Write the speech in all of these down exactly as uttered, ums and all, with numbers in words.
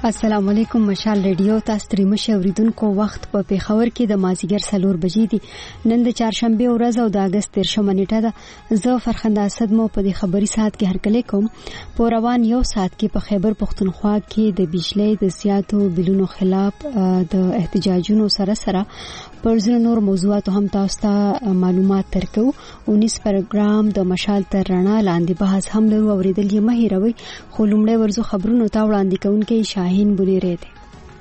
السلام علیکم. مشال ریډیو تاسو ترې مشه اوریدونکو وخت په پیښور کې د مازیګر سلور بجې دي. نن د چهارشنبه ورځ او د اگست تیرشمه نیټه ده. زه فرخنده اسد مو په دې خبري ساعت کې هرکلی کوم. په روان یو ساعت کې په خیبر پختونخوا کې د بجلی د زیاتو بلونو خلاف د احتجاجونو سره سره پر ځینو نور موضوعاتو هم تاسو ته معلومات ترکو. اونیس پروګرام د مشال تر رڼا لاندې بحث هم لرو. اوریدل یې مه هیروئ. خو لومړی ورځو خبرونو ته وړاندې کوونکی شاهین بونیری دی.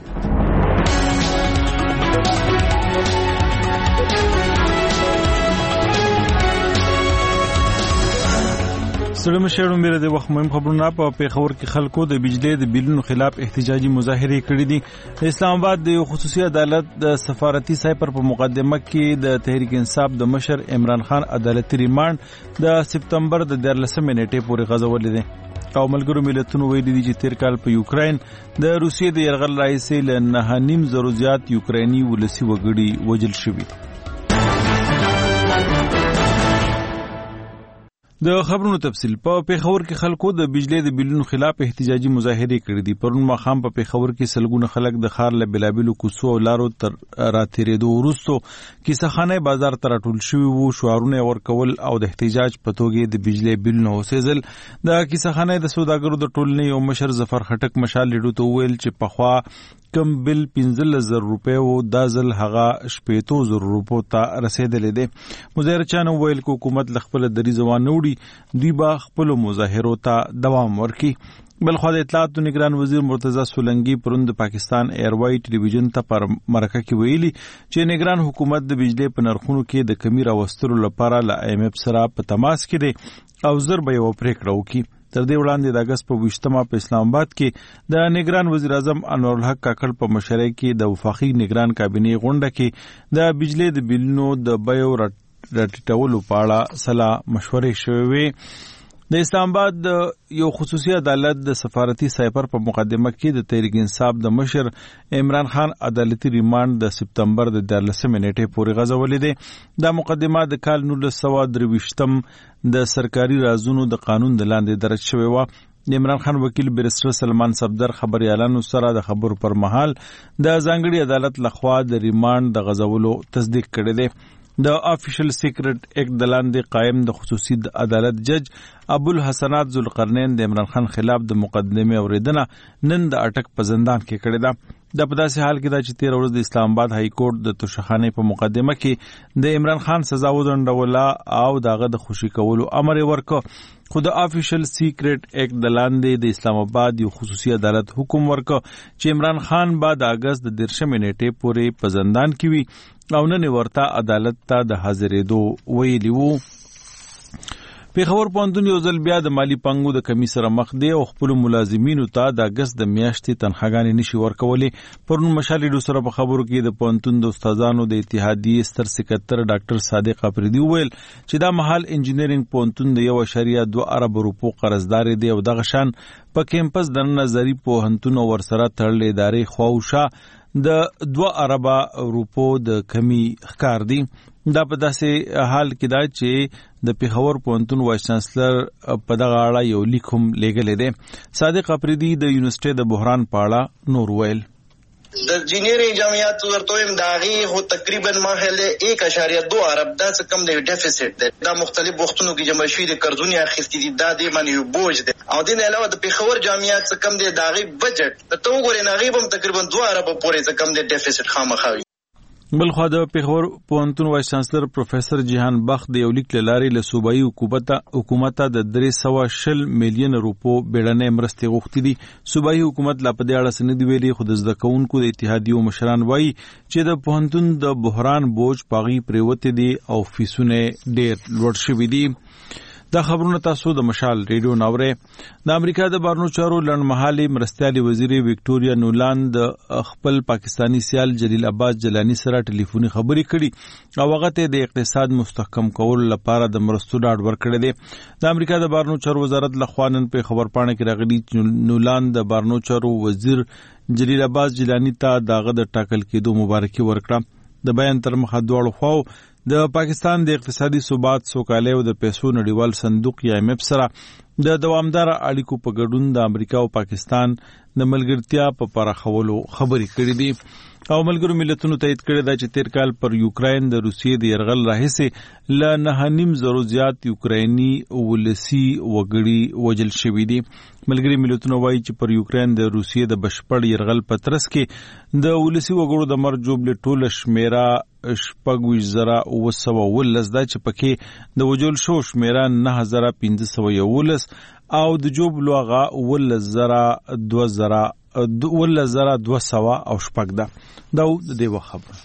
سلام شهرو میره د وخت مهم خبرونه په پیښور کې خلکو د بجلی د بلونو خلاف احتجاجي مظاهره کړې دي. اسلام آباد د خصوصي عدالت د سفارتي سایپر په مقدمه کې د تحریک انصاف د مشر عمران خان عدالتي ریماند د سپتمبر د دیارلسمې نیټې پورې غځولې دي. او ملګرو ملتونو ویلي دي چې تیر کال په یوکرين د روسیې د یرغل راهیسې له نه نیم زرو زیات یوکرینی ولسی وګړي وژل شوي. د خبرونو تفصیل. په پیښور کې خلکو د بجلی د بلونو خلاف احتجاجي مظاهره کړې دي. پرون ماخام په پیښور کې سلګونه خلک د خار له بلابلو کوڅو او لارو تر راتېرېدو وروسته کیسهخانه بازار ته راټول شوي وو. شعارونه ورکول او د احتجاج په توګه د بجلی بلونو اوسېدل. د کیسهخانه د سوداګرو د ټولنې یو مشر ظفر خټک مشال لیډو ته ویل چې پخوا کم بل پنځه زره روپۍ وو، دا ځل هغه شپېته زره روپو ته رسیدلې ده. مظاهرچیانو ویل چې حکومت له خپله دریځه وانه وړي، دوی به خپلو مظاهرو ته دوام ورکړي. بلخوا د اطلاعاتو نگران وزیر مرتضی سولنګي پرون د پاکستان ایروای ټلویزیون ته پر مرکه کې ویلي چې نگران حکومت د بجلی په نرخونو کې د کمی راوستلو لپاره له آی ایم ایف سره په تماس کې دی او زر به یو پریکړه وکړي. تر دې وړاندې د اگست په ویشتمه په اسلام آباد کې د نگران وزیر اعظم انور الحق کاکړ په مشرۍ کې د وفاقي نگران کابینې غونډه کې د بجلی د بلونو د بیو راټیټولو په اړه سلا مشورې شوې وې. د اسلام آباد یو خصوصي عدالت د سفارتي سایپر په مقدمه کې د تحریک انصاف د مشر عمران خان عدالتي ریماند د سپتمبر د دیارلسمې نیټې پورې غځولې ده. دا مقدمه د کال نولس سوه درویشتم د سرکاري رازونو د قانون د لاندې درج شوې وه. د عمران خان وکیل بیرسټر سلمان صفدر خبريالانو سره د خبرو پر مهال د ځانګړي عدالت لخوا د ریماند د غځولو تصدیق کړی دی. د افیشل سیکرټ اکټ د لاندې قائم د خصوصي عدالت جج ابوالحسنات ذوالقرنین د عمران خان خلاف د مقدمه اوریدنه نن د اټک په زندان کې کړې ده. د په داسې حال کې دا چې تیر ورځ د اسلام آباد های کورټ د توشخانه په مقدمه کې د عمران خان سزا وځنډوله او داغه د خوشي کولو امر ورکړ. خو د افیشل سیکرټ اکټ د لاندې د اسلام آباد یو خصوصي عدالت حکم ورکړ چې عمران خان بعد اگست د دیرشمې نیټې پورې په زندان کې وي او نن ورته عدالت ته د حاضرېدو ویلي وو. پیښور پوهنتون یو ځل بیا د مالی پانګو د کمی سره مخ دی او خپل ملازمینو ته د اگست د میاشتې تنخواګانې نشي ورکولې. پرون مشالې سره په خبرو کې د پوهنتون د استادانو د اتحادیې ستر سکرټر ډاکټر صادق افریدي ویل چې دا مهال انجینرینګ پوهنتون د یو اشاریه دوه ارب روپو قرضدار دی او دغه شان په کیمپس د نظری پوهنتون ورسره تړلې ادارې خواوشا د دوه اربه روپو د کمی ښکار دی. دا په داسې حال کې دا چې د پیښور پوهنتون وایس چانسلر په دغه اړه یو لیک هم لیږلی دی. صادق افریدي د یونیورسيټي د بحران په اړه نور ویل. د انجینرینګ جامعات ورته هم داغي هو تقریبا ماهله یک اشاریه دو ارب دا څه کم دی ډیفیسټ دی. دا مختلف وختونو کې جمع شوی د قرضونی اخیستي دي. دا د معنی یو بوج دی او د نه علاوه د پیښور جامعات څه کم دی داغي بجټ ته وګورئ ناغي هم تقریبا دو ارب پورې څه کم دی ډیفیسټ خامخوي. بلخوا د پیښور پوهنتون وایس چانسلر پروفیسر جهان بخت د یو لیک له لارې له صوبایي حکومت د درې سوه شل میلیون روپو بیړنۍ مرستې غوښتې دي. صوبایي حکومت لا په دې اړه څه نه دي ویلي، خو د زده کوونکو د اتحادیو مشران وایي چې د پوهنتون د بحران بوج په هغې پرېوتې دي او فیسونه ډېر لوړ شوي دي. دا خبرونه تاسو د مشال ریډیو ناورئ. د امریکا د بهرنیو چارو لنډمهالې مرستیالې وزیرې وکټوریا نولاند د خپل پاکستانی سیال جلیل عباس جلانی سره ټلیفوني خبرې کړي او هغه ته د اقتصاد مستحکم کولو لپاره د مرستو ډاډ ورکړی دی. د امریکا د بهرنیو چارو وزارت لخوا نن په خبرپاڼه کې راغلي چې نولاند د بهرنیو چارو وزیر جلیل عباس جلانی ته داغه د ټاکل کېدو مبارکي ورکړه. د بیان تر مخه دواړو خواو د پاکستان د اقتصادي ثبات، سوکالۍ او د پیسو نړیوال صندوق یا ایم ایف سره د دوامدار اړیکو په ګډون د امریکا او پاکستان د ملګرتیا په پراخولو خبرې کړې دي او ملګرو ملتونو تایید کړی دا چې تیر کال پر یوکرين د روسیې د يرغل راهیسې ل نه نیم زرو زیات یوکرینی ولسی وګړي وجل شوي دي. ملګری ملتونو وایي چې پر یوکرين د روسیې د بشپړ يرغل په ترڅ کې د ولسی وګړو د مرګ جوړ ټول شمیره شپږ زره او سو ولس دا چې پکې د وجل شو شمیره نه هزار پنځه سو یولس او د جوب لوغه ولس زره دو زره ولس زره دو سو او شپږ ده. دا د دې خبره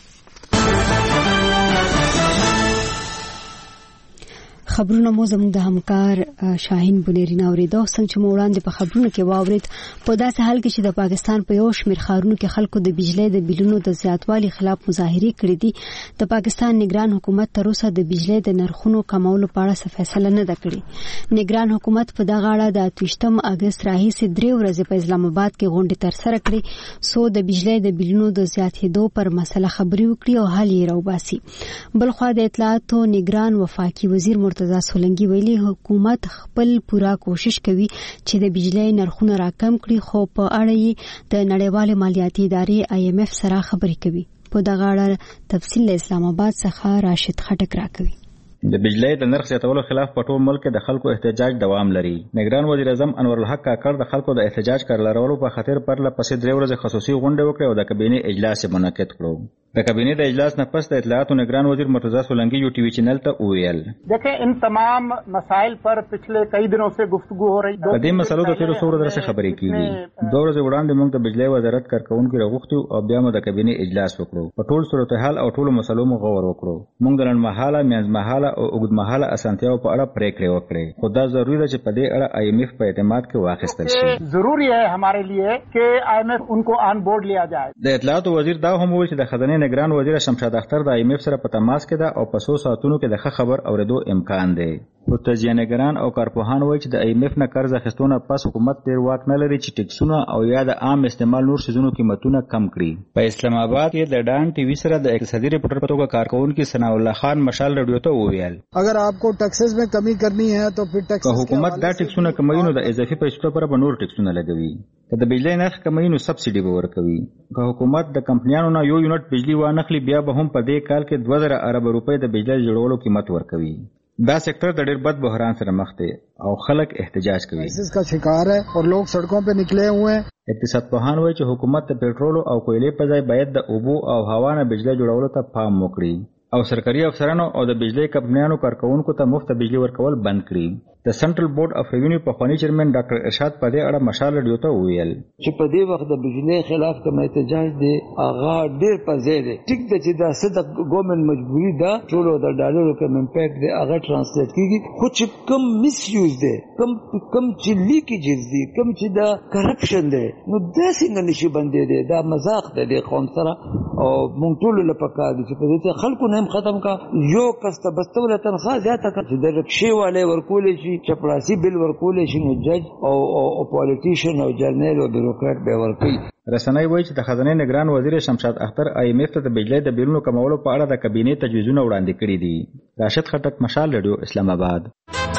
خبرونه مو زموږ د همکار شاهین بنيرین اوریدو څنګه چې وړاندې په خبرونو کې واورید په داسې حال کې چې د پاکستان په یو شمېر ښارونو کې خلکو د بجلی د بیلونو د زیاتوالي خلاف مظاهرې کړې دي. د پاکستان نگران حکومت تر اوسه د بجلی د نرخونو کمولو په اړه څه فیصله نه ده کړې. نگران حکومت په دغه اړه د اتوشتم اگست راهیسې درې ورځې په اسلام آباد کې غونډې ترسره کړې سو د بجلی د بیلونو د زیاتېدو پر مسله خبرې وکړي او حل یې راوباسي. بلخوا د اطلاعاتو نگران وفاقي وزیر مرتضی سولنګي ویلي حکومت خپل پورا کوشش کوي چې د بجلی نرخونه راکم کړي خو په اړه یې د نړیوال مالیاتي ادارې آی ایم اف سره خبرې کوي. په دغه اړه تفصیل اسلام آباد څخه راشد خټک راکوي. د بجلی د نرخ زیاتولو خلاف په ټول ملک د خلکو احتجاج دوام لري. نگران وزیر اعظم انور الحق کاکړ د خلکو د احتجاج کارلارولو په خاطر پرله پسې درې ورځې خصوصي غونډه وکړه او د کابینې اجلاس یې منعقد کړو. د کابینې د اجلاس نه پس د اطلاعاتو نگران وزیر مرتضی سولنگی یو ٹی وی چینل ته وویل دیکھیں ان تمام مسائل پر پچھلے کئی دنوں سے گفتگو ہو رہی. په دې مسلو د تیرو څو ورځو راځي خبرې کیږي. دوه ورځې وړاندې موږ د بجلی وزارت کارکونکو راغوښتو او بیا موږ د کابینې اجلاس وکړو. په ټول صورتحال او ټول مسلو مو غور وکړو. موږ د لنډمهاله میانځمهاله او اوږدمهاله اسانتیاو په اړه پریکړې وکړې. خو دا ضروري ده چې په دې اړه آی ایم ایف په اعتماد کې واخیستل شي. ضروری ہے ہمارے لیے کہ آئی ایم ایف ان کو آن بورڈ لیا جائے. د اطلاعاتو وزیر دا هم وویل چې د خزانه نگران وزیر شمشاد اختر د آی ایم ایف سره په تماس کې ده او په څو ساعتونو کې د ښه خبر اوریدو امکان دی. خو تجزیه‌نګران او کارپوهان وایي چې د آی ایم ایف نه قرض اخیستونه پس حکومت ډېر واک نه لري چې ټیکسونه او یا د عام استعمال نور شیزونو قیمتونه کم کړي. په اسلام آباد کې د ډان ټي وي سره د اقتصادي ریپورټر په توګه کارکونکو ثنا الله خان مشال رادیو ته وویل اگر آپ کو ټیکسز میں کمی کرنی ہے تو پھر ټیکس که حکومت دا ټیکسونه کموي نو د اضافي پیسو پر به نور ټیکسونه لګوي. که د بجلی نرخ کموي نو سبسایډي به ورکوي. که حکومت د کمپنیانو نه یو یونټ بجلی وانخلي بیا به هم په دې کال کې دوه زره ارب روپۍ د بجلی جوړولو قیمت ورکوي. دا سیکٹر د ډېر بد بحران سره مخ دی او خلک احتجاج کوي. اس کا شکار ہے اور لوگ سڑکوں پہ نکلے ہوئے ہیں. اقتصاد پوهان وایي چې حکومت د پېټرول او کویلې په ځای باید د اوبو او هوا نه بجلی جوړولو ته پام وکړي او سرکاري افسرانو او د بجلی کمپنیانو کارکونکو ته مفت بجلی ورکول بند کړي. د سنټرل بورډ اف ریونیو پخوانی چیرمن ډاکټر ارشاد په دې اړه مشال رادیو ته وویل چې په دې وخت د بجلی خلاف کوم احتجاج دی هغه ډېر په ځای دی. ټیک ده چې دا څه د ګورنمنت مجبوري ده ټولو د ډالرو کوم امپیکټ دی هغه ټرانسلیټ کیږي. خو چې کم مس یوز دی کم کم چې لیکیجز دی کم چې دا کرپشن دی نو دا څنګه نشي بندې دی. دا مذاق دی د قوم سره او مونږ ټول له پکا دي چې په دې خلکو نه ختم کا یو کس ته بستوله تنخواه زیاته کړي چې د رکشې والے ورکول شي چپړاسي بل ورکول شي نو جج او او پالیټیشن او جرنل او بیروکرات به ورکوي. رسنۍ وایي چې د خزانه نگران وزیر شمشاد اختر آی ایم ایف ته د بجلی د بیلونو کمولو په اړه د کابینې تجویزونه وړاندې کړي دي. راشد خټک مشال رادیو اسلام آباد.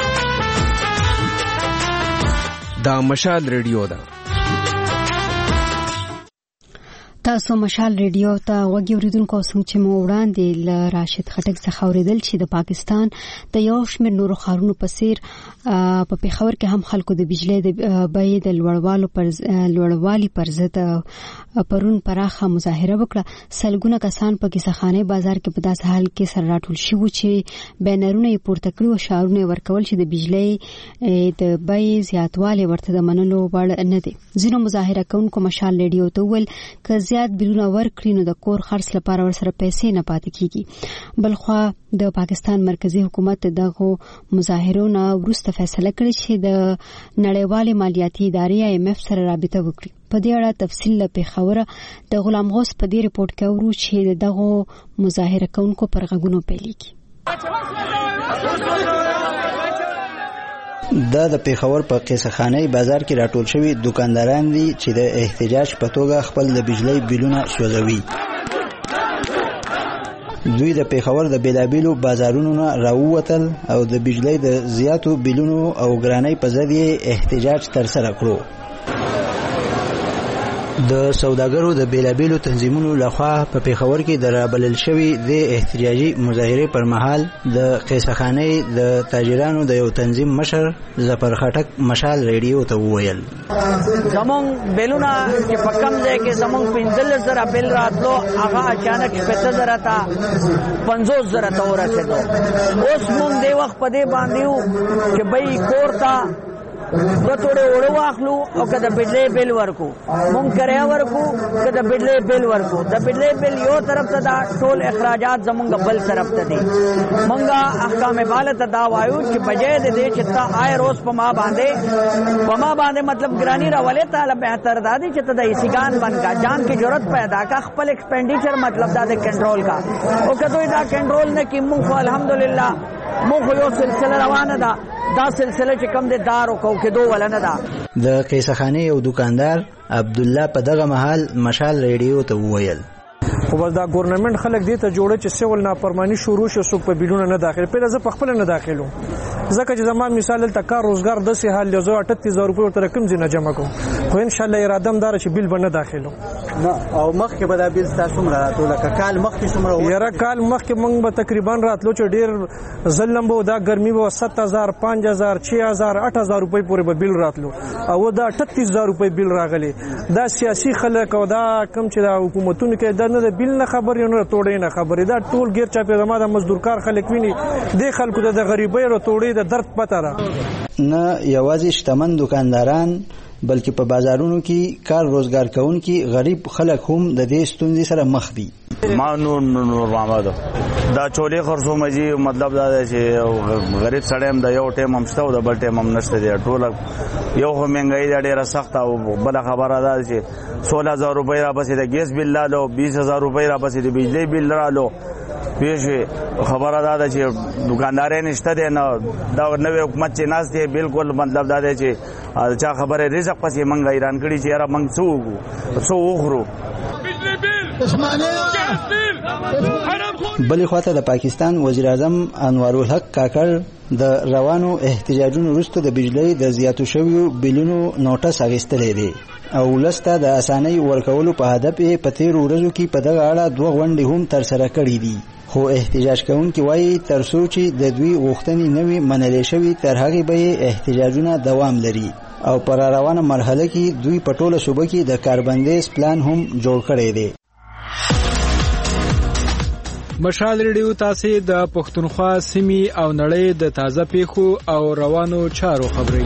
دا مشال رادیو ده. تاسو مشال ریډیو ته وګورئ اوریدونکو څنګه چې مو وړاندې ل راشد خټک څخه اوریدل چې د پاکستان د یو شمېر نورو ښارونو په څیر په پیښور کې هم خلکو د بجلی د بیې د لوړوالو پر لوړوالي پر ضد پرون پراخه مظاهره وکړه. سلګونه کسان په کیسهخانه بازار کې په داسې حال کې سره راټول شوي چې بینرونه یې پورته کړي او شعارونه یې ورکول چې د بجلی د بیې زیاتوالی ورته د منلو وړ نه دی. ځینو مظاهره کوونکو مشال ریډیو ته وویل که زیات بیلونه ورکړي نو د کور خرڅ لپاره ورسره پیسې نه پاتې کیږي. بلخوا د پاکستان مرکزی حکومت دغه مظاهرو نه وروسته فیصله کړې چې د نړیوال مالیاتي ادارې آی ایم ایف سره رابطه وکړي. په دې اړه تفصیل له پیښوره د غلام غوث په دې ریپورت کې ورو چې دغه مظاهره کوونکو پر غوږونو پیلېږي. دا د پیښور په قیصخانه بازار کې راټول شوي دکانداران دي چې د احتجاج په توګه خپل د بجلی بیلونه سوځوي. دوی د پیښور د بیلابیلو بازارونو نه راووتل او د بجلی د زیاتو بیلونو او ګرانۍ په ضد یې احتجاج ترسره کړو. د سوداګرو د بیلابیلو تنظیمونو لخوا په پیښور کې د رابلل شوی د احتجاجي مظاهرې پر مهال د قیصخانې د تاجرانو د یو تنظیم مشر ظفر خټک مشال ریډیو ته وویل زمون بیلونه چې په کم ځای کې زمون پنځلس زره بیل راتلو هغه اچانک شپږ زره ته پنځوس زره ته ورسېدو. اوس مونږ دی وخت په دې باندې وو چې بای کور ته دو توڑے اوڑو واخلو او که د بجلی بیل ورکو مونږ کریا ورکو که د بجلی بیل ورکو د بجلی بیل یو طرف ته دا ټول اخراجات زمونږ بل طرف ته دي. مونږ احکام بالا ته دا وایو چې بجای د دې چې تا آی روز په ما باندې په ما باندې مطلب ګرانی راولې تعالی بهتر دا دي چې ته د ایسیګان بند کا جان کی ضرورت پیدا کا خپل ایکسپینډیچر مطلب دا د کنټرول کا او که دوی دا کنټرول نه کی مونږ الحمدلله مونږ یو سلسله روانه ده دا سلسله چې کم د دارو کو کې دوه ولنه ده. د قیصخانې یو دکاندار عبد الله په دغه محل مشال ریډیو ته وویل خو بس دا ګورنمنت خلک دې ته جوړه چې سیول نافرمانی شروع شو سو په بیلونه نه داخل پیدا زه په خپل نه داخلو ځکه چې زما مثال ته کار روزګار د سه حال یو اٹھتیس هزار روپۍ تر کم ځنه جمع کوم خو ان شاء الله اراده مدار چې بیل باندې داخلو نه او مخکې به دا بیل تاسو مر راتلو لکه کال مخکې څومره یاره کال مخکې موږ به تقریبا راتلو چې ډیر ظلم به دا ګرمي به سات هزار پنځ هزار چھ هزار آٹھ هزار روپۍ پورې به بیل راتلو او دا اٹھتیس هزار روپۍ بیل راغلي. دا سیاسي خلک او دا کم چې دا حکومتونه کې دا نه بیل نه خبر نه توړې نه خبرې دا ټول غیر چا په زماده مزدورکار خلک ویني د خلکو د غریبۍ او توړې د درد پته را نه یوازې شتمن دکانداران بلکې په بازارونو کې کار روزګار کوونکي غریب خلک هم د دې ستونزې سره مخ دي. ما نور نور محمد دا چولې خرڅو مجي مطلب دا چې غریب سړی هم د یو ټیم هم شته او د بل ټیم هم نشته دی ټول یو خو مهنګای دا ډیره سخت او بل خبره ده چې سولہ هزار روپۍ را پسې د ګیس بل لالو بیس هزار روپۍ را پسې د بجلی بل رالو پیښه خبره ده چې دکاندارې نشته دی نه دا نوې حکومت چې ناس دی بالکل مطلب دا دی چې چا خبره رزق پسې منګ ایران کړي چې یاره منګ څو وګو څو وخورو. بلې خواته د پاکستان وزیر اعظم انوار الحق کاکړ د روانو احتجاجونو وروسته د بجلی د زیاتو شویو بیلونو نوټس اخیستلی دی او ولسته د اسانۍ ورکولو په هدف یې په تیرو ورځو کې په دغه اړه دوه غونډې هم ترسره کړي دي. خو احتجاج کوونکي وایي تر څو چې د دوی غوښتنې نه وي منلې شوي تر هغې به یې احتجاجونه دوام لري او پر روانه مرحله کې دوی په ټوله صوبه کې د کاربندیز پلان هم جوړ کړی دی. مشال ریډیو تاسو د پښتونخوا سیمې او نړۍ د تازه پیښو او روانو چارو خبري.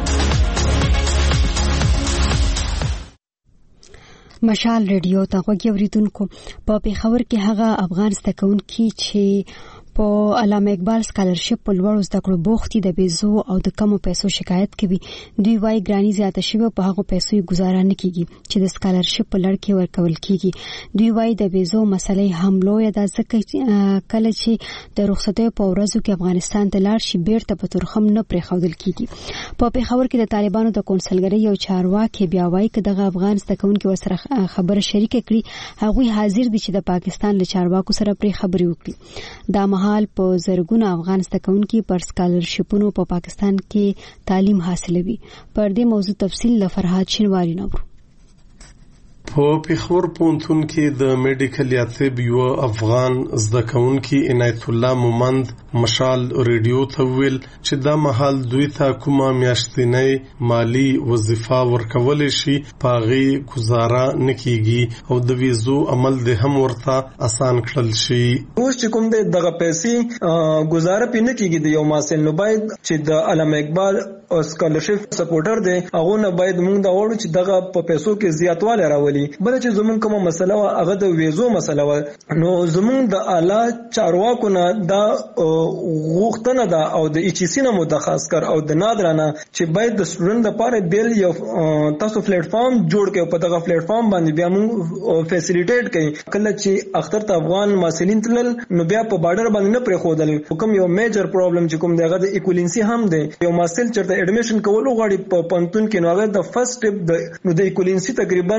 مشال ریډیو ته غوږی اوریدونکو په پیښور کې هغه افغان زده کوونکي چې په علامه اقبال سکالرشپ په لوړو زده کړو بوختي د بیزو او د کمو پیسو شکایت کوي. دوی وايي ګرانی زیاته شوی په هغه پیسو گزاره نه کیږي چې د سکالرشپ په لړ کې ورکول کیږي. دوی وايي د بیزو مسلې هم لوی ده ځکه کله چې د رخصتۍ په ورځو کې افغانستان ته لاړ شي بیرته په ترخم نه پرې خودل کیږي. په پیښور کې د طالبانو د کونسلګری یو چارواکي بیا وايي چې دغه افغان زده کوونکي ورسره خبره شریک کړي هغوی حاضر دي چې د پاکستان له چارواکو سره پرې خبرې وکړي. دا حال په زرګونو افغان زده کوونکي پر سکالرشپونو په پاکستان کې تعلیم حاصلوي. پر دې موضوع تفصیل له فرهاد شینواری نو په پیښور پوهنتون کې د میډیکل یا طب یو افغان زده کوونکي عنایت الله مومند مشال ریډیو ته ویل چې دا مهال دوی ته کومه میاشتنۍ مالی وظیفه ورکول شي پاغي گزاره نکېږي او د ویزو عمل د هم ورته آسان کړل شي. اوس چې کوم دغه پیسې گزاره پې نه کېږي د یو ماسل نو باید چې د علامه اقبال سکالرشپ سپورټر دی هغه نه باید موږ دا وړو چې دغه په پیسو کې زیاتوالی راولي. بل چې زمون کومه مسله وا هغه د ویزو مسله وا نو زمون د اعلی چارواکو نه دا غوښتنه ده او د ایچ سی نه متخصص کر او د نادرانه چې باید د سټوډنټ لپاره بیل یو تاسو پلیټ فارم جوړ کړئ په دغه پلیټ فارم باندې بیا موږ فیسیلیټیټ کړئ کله چې اختر ته افغان ماسلین تلل نو بیا په بارډر باندې نه پرې خودل کوم یو میجر پرابلم چې کوم دغه د ایکولینسی هم دی یو ماسل چرته اډمیشن کول غواړي په پنتون کې نو هغه د فرست سټپ د نو د ایکولینسی تقریبا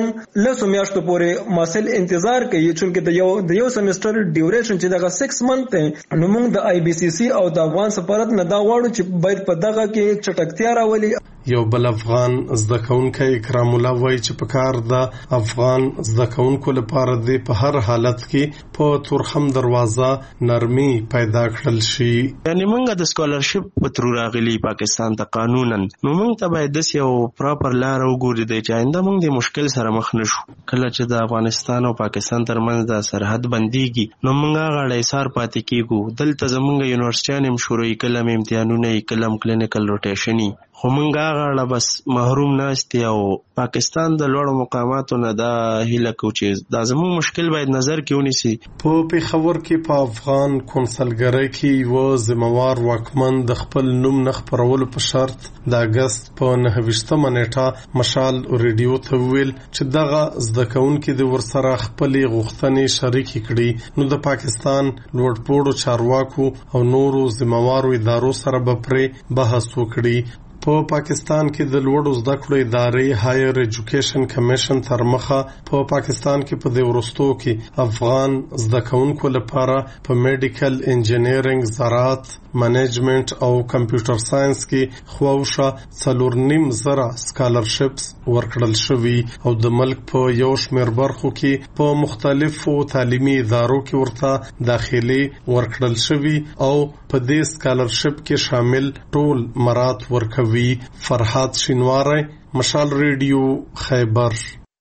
لسو میاشتو پورې محصل انتظار کوي چې د یو د یو سمستر ډیوریشن چې دغه سکس منت نو موږ د آی بي سی سی او د افغان سفارت نه دا غواړو چې باید په دغه کې چټکتیا راولي. یو بل افغان زده کوونکی اکرام الله وایي چې په کار د افغان زده کوونکو لپاره د په هر حالت کې په تورخم دروازه نرمي پیدا کړل شي. یعنی موږ د سکالرشپ په تر راغلي پاکستان ته قانونا نو موږ ته باید د یو پراپر لار وګوري د چاینده موږ د مشکل سره مخ نشو. کله چې د افغانستان او پاکستان ترمنځ د سرحد بنديږي نو موږ غاړې سار پاتې کیږو. دلته زموږ یونیورسيټیان هم شروعي کلم امتحانونه کلم کلینیکل روټیشني خو موږ غاړه بس محروم ناست او پاکستان د لوړو مقاماتو نه دا هیله کو چې دا زموږ مشکل باید نظر کې ونیسي. په پیښور کې په افغان کونسلګرۍ کې یو ذمہوار واکمن د خپل نوم نه خپرولو په شرط د اگست په نهه ویشتمه نیټه مشال ریډیو ته ویل چې دغه زده کوونکي د ورسره خپلې غوښتنې شریکې کړي نو د پاکستان لوړپوړو چارواکو او نورو ذمہوارو ادارو سره به پرې بحث وکړي. په پاکستان کې د لوړو زده کړو ادارې هایر ایجوکیشن کمیشن تر مخه په پاکستان کې په د ورستو کې افغان زده کوونکو لپاره په میډیکل انجینرینګ، زراعت، منیجمنت او کمپیوټر ساينس کې خواوشه څلور نیم زره سکالرشپس ورکړل شوي او د ملک په یو شمېر برخو کې په مختلفو تعلیمي ادارو کې ورته داخلي ورکړل شوي او په دې سکالرشپ کې شامل ټول مراد ورکوي. فرحات شینواری، مشال ریډیو، خیبر.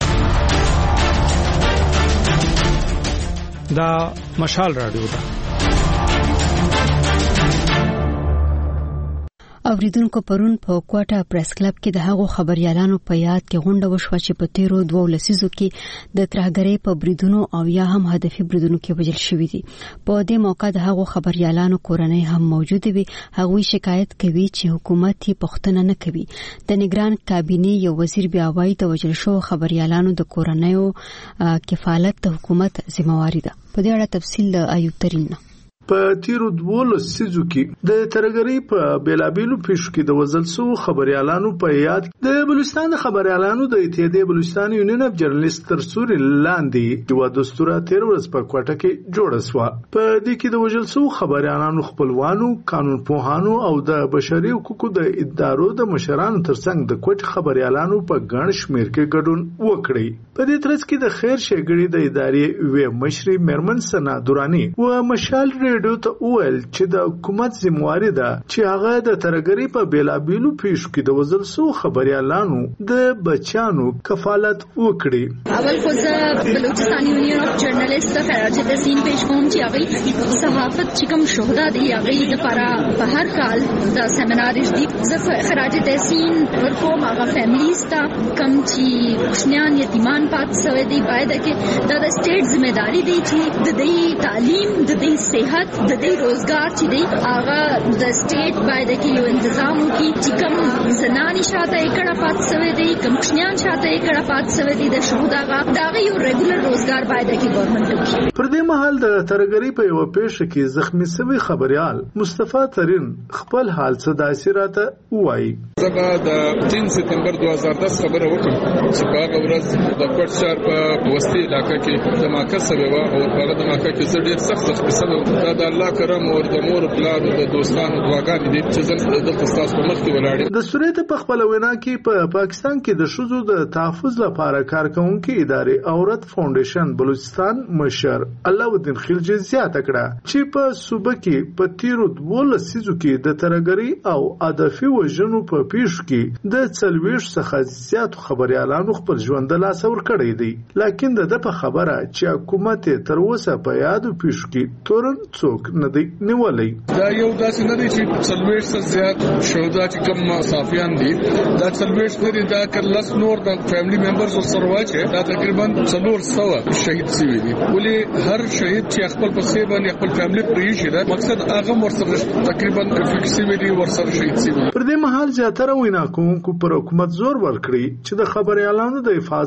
دا مشال رادیو ده. اوریدونکو پرون په کوټه پریس کلب کې د هغو خبريالانو په یاد کې غونډه وشوه چې په تیرو دوه لسیزو کې د ترهګرۍ په بریدونو او یا هم هدفي بریدونو کې وژل شوي دي. په دې موقع د هغو خبريالانو کورنۍ هم موجود وي. هغوی شکایت کوي چې حکومت یې پوښتنه نه کوي. د نگران کابینې یو وزیر بیا وایي د وژل شوو خبريالانو د کورنیو کفالت د حکومت ذمہواری ده. په دې اړه تفصیل د ایوب ترین نه. په تیرو دوه لسیزو کې د ترهګرۍ په بیلابیلو پیښو کې د وژل شوو خبريالانو په یاد د بلوچستان د خبريالانو د اتحادیې بلوچستان یونین اف جرنالیست تر سوري لاندې یو دستور تیر ورځ په کوټه کې جوړ شو. په دې کې د وژل شوو خبريالانو خپلوانو، قانون پوهانو او د بشري حقوقو د ادارو د مشرانو ترڅنګ د کوټ خبريالانو په ګڼ شمېر کې ګډون وکړي. په دې ترڅ کې د خیر ښېګړې د ادارې وې مشري میرمن سنا دورانی و مشال ریډیو ته وویل چې د حکومت ذمہواری ده چې هغه د ترهګرۍ په بیلابیلو پیښو کې د وژل شوو خبريالانو د بچیانو کفالت وکړي. اول خو زه بلوچستان یونین اف جرنالیست خراج تحسین پیش کوم چې هغه صحافت چې کوم شهدا دي هغه لپاره په هر کال د سیمینارز دي. زه خراج تحسین ورکوم هغه فیملیز ته کوم چې کوشنیان یتیمان پات شوی دي باید کې د سټیټ ذمہداري دي چې د دې تعلیم، د دې صحت، د دې روزګار چې دی هغه د سټیټ باید کې یو تنظیم وکړي چې کوم زنانې شاته یې پات شوی دي، کوم کوشنیان شاته یې پات شوی دي د شهدا دا یو ریګولر روزګار باید کې ګورنمنت وکړي. پر دې مهال د ترهګرۍ په یو پیښه کې زخمی شوی خبريال مصطفی ترین خپل حال څه داسې راته وایي. زه د تین سپتمبر دوه هزار دس خبره وکړم چې په هغه ورځ د کوټ شهر په وسطي علاقه کې دماکه سوی وه او په هغه دماکه کې زه ډېر سخت زخمي شوی وم. دا د الله کرم او د مور پلار او د دوستانو دعاګانې دي چې زه دلته ستاسو په مخ کې ولاړ یم. د سورې په خپل وینا کې په پاکستان کې د ښځو د تحفظ لپاره کارکونکو ادارې عورت فاونډیشن بلوچستان مشر علاءالدین خلجی زیاته کړه چې په صوبه کې په تیرو دوه لسیزو کې د ترهګرۍ او هدفي وژنو په پیښو کې د څلوېښت څخه زیاتو خبريالانو خپل ژوند له لاسه ورکړی دی. لکن د په خبره چې حکومت تر اوسه په یادو پیښو کې تورن څوک نه دی نیولای. دا یو داسې نه دی چې څلوېښت څخه زیات شهدا چې کوم صافیان دي دا څلوېښت نه دي، دا کلس نور د فیملی ممبرز سره واچي دا تقریبا څلور سوه شهید شوي دي. ولې هر شهید چې خپل پسې باندې خپل فیملی پریږي دا مقصد هغه ورسره تقریبا فکس شوي دي ورسره شهید شوي. پر دې مهال زیاتره وینا کوونکو پر حکومت زور ورکړي چې د خبريالانو د حفاظت په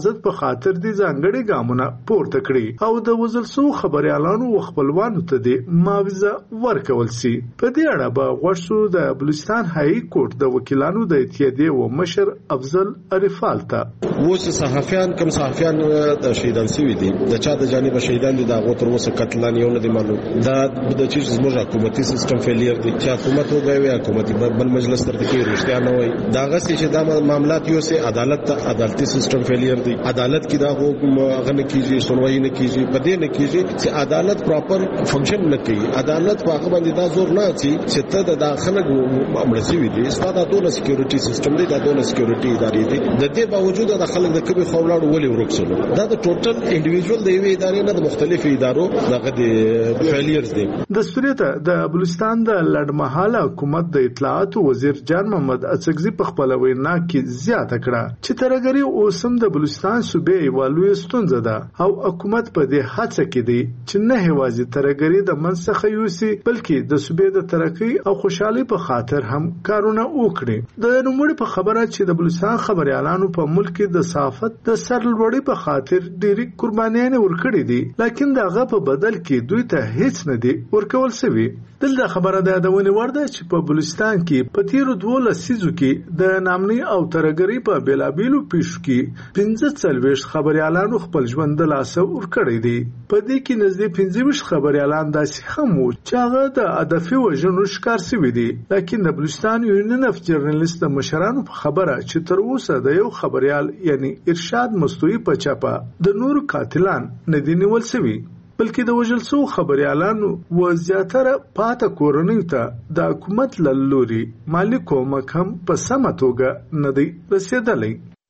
خاطر دي ځانګړي ګامونه پورته کړي او د وزل سو خبريالانو او خپلوانو ته دي معاوضه ورکول سي. په دې اړه به غوښتو د بلوچستان هاي کورټ د وکیلانو د اتحادیې او مشر افضل عرفال ته اوس صحافیان کوم صحافیان د شهیدان سوي دي د چا د جانب شهیدان دي دا غو تر اوسه قتلان یو نه دي معلوم. دا د چیز زموږ حکومتي سیستم فیلیر دي چې حکومت وګوي حکومتي بل مجلس تر کې رښتیا نه وای. دا غسي چې دا معاملات یو سه عدالت ته عدالتي سیستم فیلیر دي. عدالت کې دا غو کیږي سنوي نه کیږي پدې نه کیږي چې عدالت پراپر فنکشن نه کوي. عدالت په هغه باندې دا زور نه اچي چې ته د داخله امرسي وي دي ستاسو د ټول سکیورټي سیستم دی د ټول سکیورټي ادارې دي. د دې باوجود د خلک د کبي خولاړو ولې ورکسلو دا د ټوټل انډیویډوال د یوې ادارې نه د مختلفو ادارو دغه د فیلیرز دي. د سوريته د بلوچستان د لړمحاله حکومت د اطلاعات وزیر جان محمد اڅکزي په خپل وینا کې زیاته کړه چې ترګری اوسم د بلوچستان صوبې والوي ستونزه ده او حکومت په دې هڅه کې دی چې نه هوازي ترګری د منسخه یوسي بلکې د صوبې د ترقی او خوشحالي په خاطر هم کارونه وکړي. د نوموړي په خبره چې د بلوچستان خبريالانو په ملک کې د صحافت د سرلوړي په خاطر ډېری قربانیان ورکړي دي لکه دغه په بدل کې دوی ته هیڅ نه دی ورکول شوی. دلته خبره ده د ونی ورده چې په بلوچستان کې په تیرو دوه لسیزو کې د نامني او ترګری په بیلابیلو پیښو کې پنځه څلويشت خبريالانو خپل ژوند د لاسه ورکړي دي. په دې کې نږدې پنځه ویشت خبريالان داسې هم وو چې هغه د هدفي وژنو ښکار شوي دي. لکه د بلوچستان یونین اف جرنالیست د مشرانو په خبره چې تر اوسه د یو خبريال یعنی ارشاد مستوي په چاپه د نور قاتلان نه دي نیول شوي بلکې د وژل شو خبريالانو و زیاتره پاته کورنۍ ته د حکومت لوري مالی کومک هم په سمه توګه نه دی رسیدلی.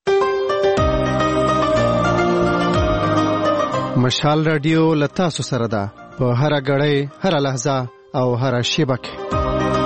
مشال رادیو لتاسو سره ده په هر غړې هر لحظه او هر شیبه کې.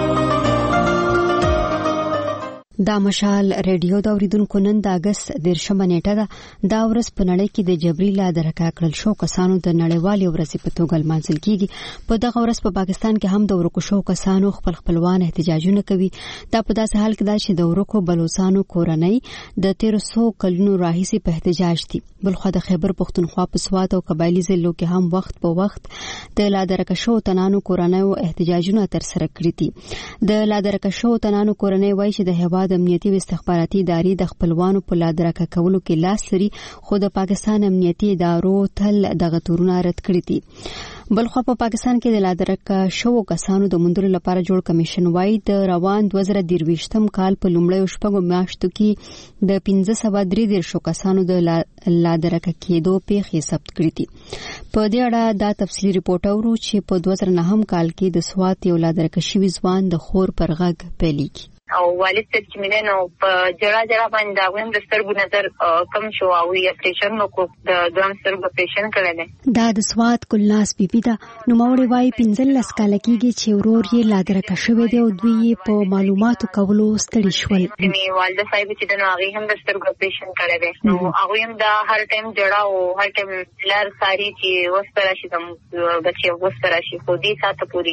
دا مشال ریډیو دا اوریدونکو نن د اگست دیرشمه نیټه ده. دا ورځ په نړۍ کې د جبري لا درکا کړل شو کسانو د نړیوالې ورځې په توګه لمانځل کیږي. په دغه ورځ په پاکستان کې هم د ورکو شو کسانو خپل خپلوان احتجاجونه کوي. دا په داسې حال کې ده چې د ورکو بلوچستانو کورنۍ د تیر سو کلونو راهیسې په احتجاج دي. بلخو د خیبر پختونخوا په سوات او قبایلی ضلعو کې هم وخت په وخت د لا درکا شو تنانو کورنۍ احتجاجونه تر سره کړي دي. د لا درکا شو تنانو کورنۍ وایي چې د هواد امنیتي او استخباراتي ادارې د خپلوانو په لادرکه کولو کې لاس لري خو د پاکستان امنیتي ادارو تل دغه تورونه رد کړي دي. بلخو په پاکستان کې د لادرکه شو کسانو د موندلو لپاره جوړ کمیشن وایي د روان دوه زره درویشتم کال په لومړیو شپږو میاشتو کې د پنځه سوه درې دېرشو کسانو د لادرکه کېدو پیښې ثبت کړي دي. په دې اړه دا تفصیلي رپورټ اورو چې په دوه زره نهم کال کې د سوات یو لادرکه شوي ځوان د خور پر غږ پیلېږي او والد صاحب چې مینه نو په جړه جړه باندې دا ویم د سترګو نظر کم شو او یې اپریشن وکړو د دوام سترګو اپریشن کړل. دا د سوات ګلناز بیبي ده. نو موري وايي پنځلس کاله کېږي چې ورور یې لادرکه شوی دی او دوی په معلوماتو کولو ستړي شول. مې والده صاحب چې د هغه هم د سترګو اپریشن کړل دی نو هغه هم دا هر ټایم جړه او هر ټایم لار ساري چې وستره شي د بچي وستره شي خو دې ساته پوری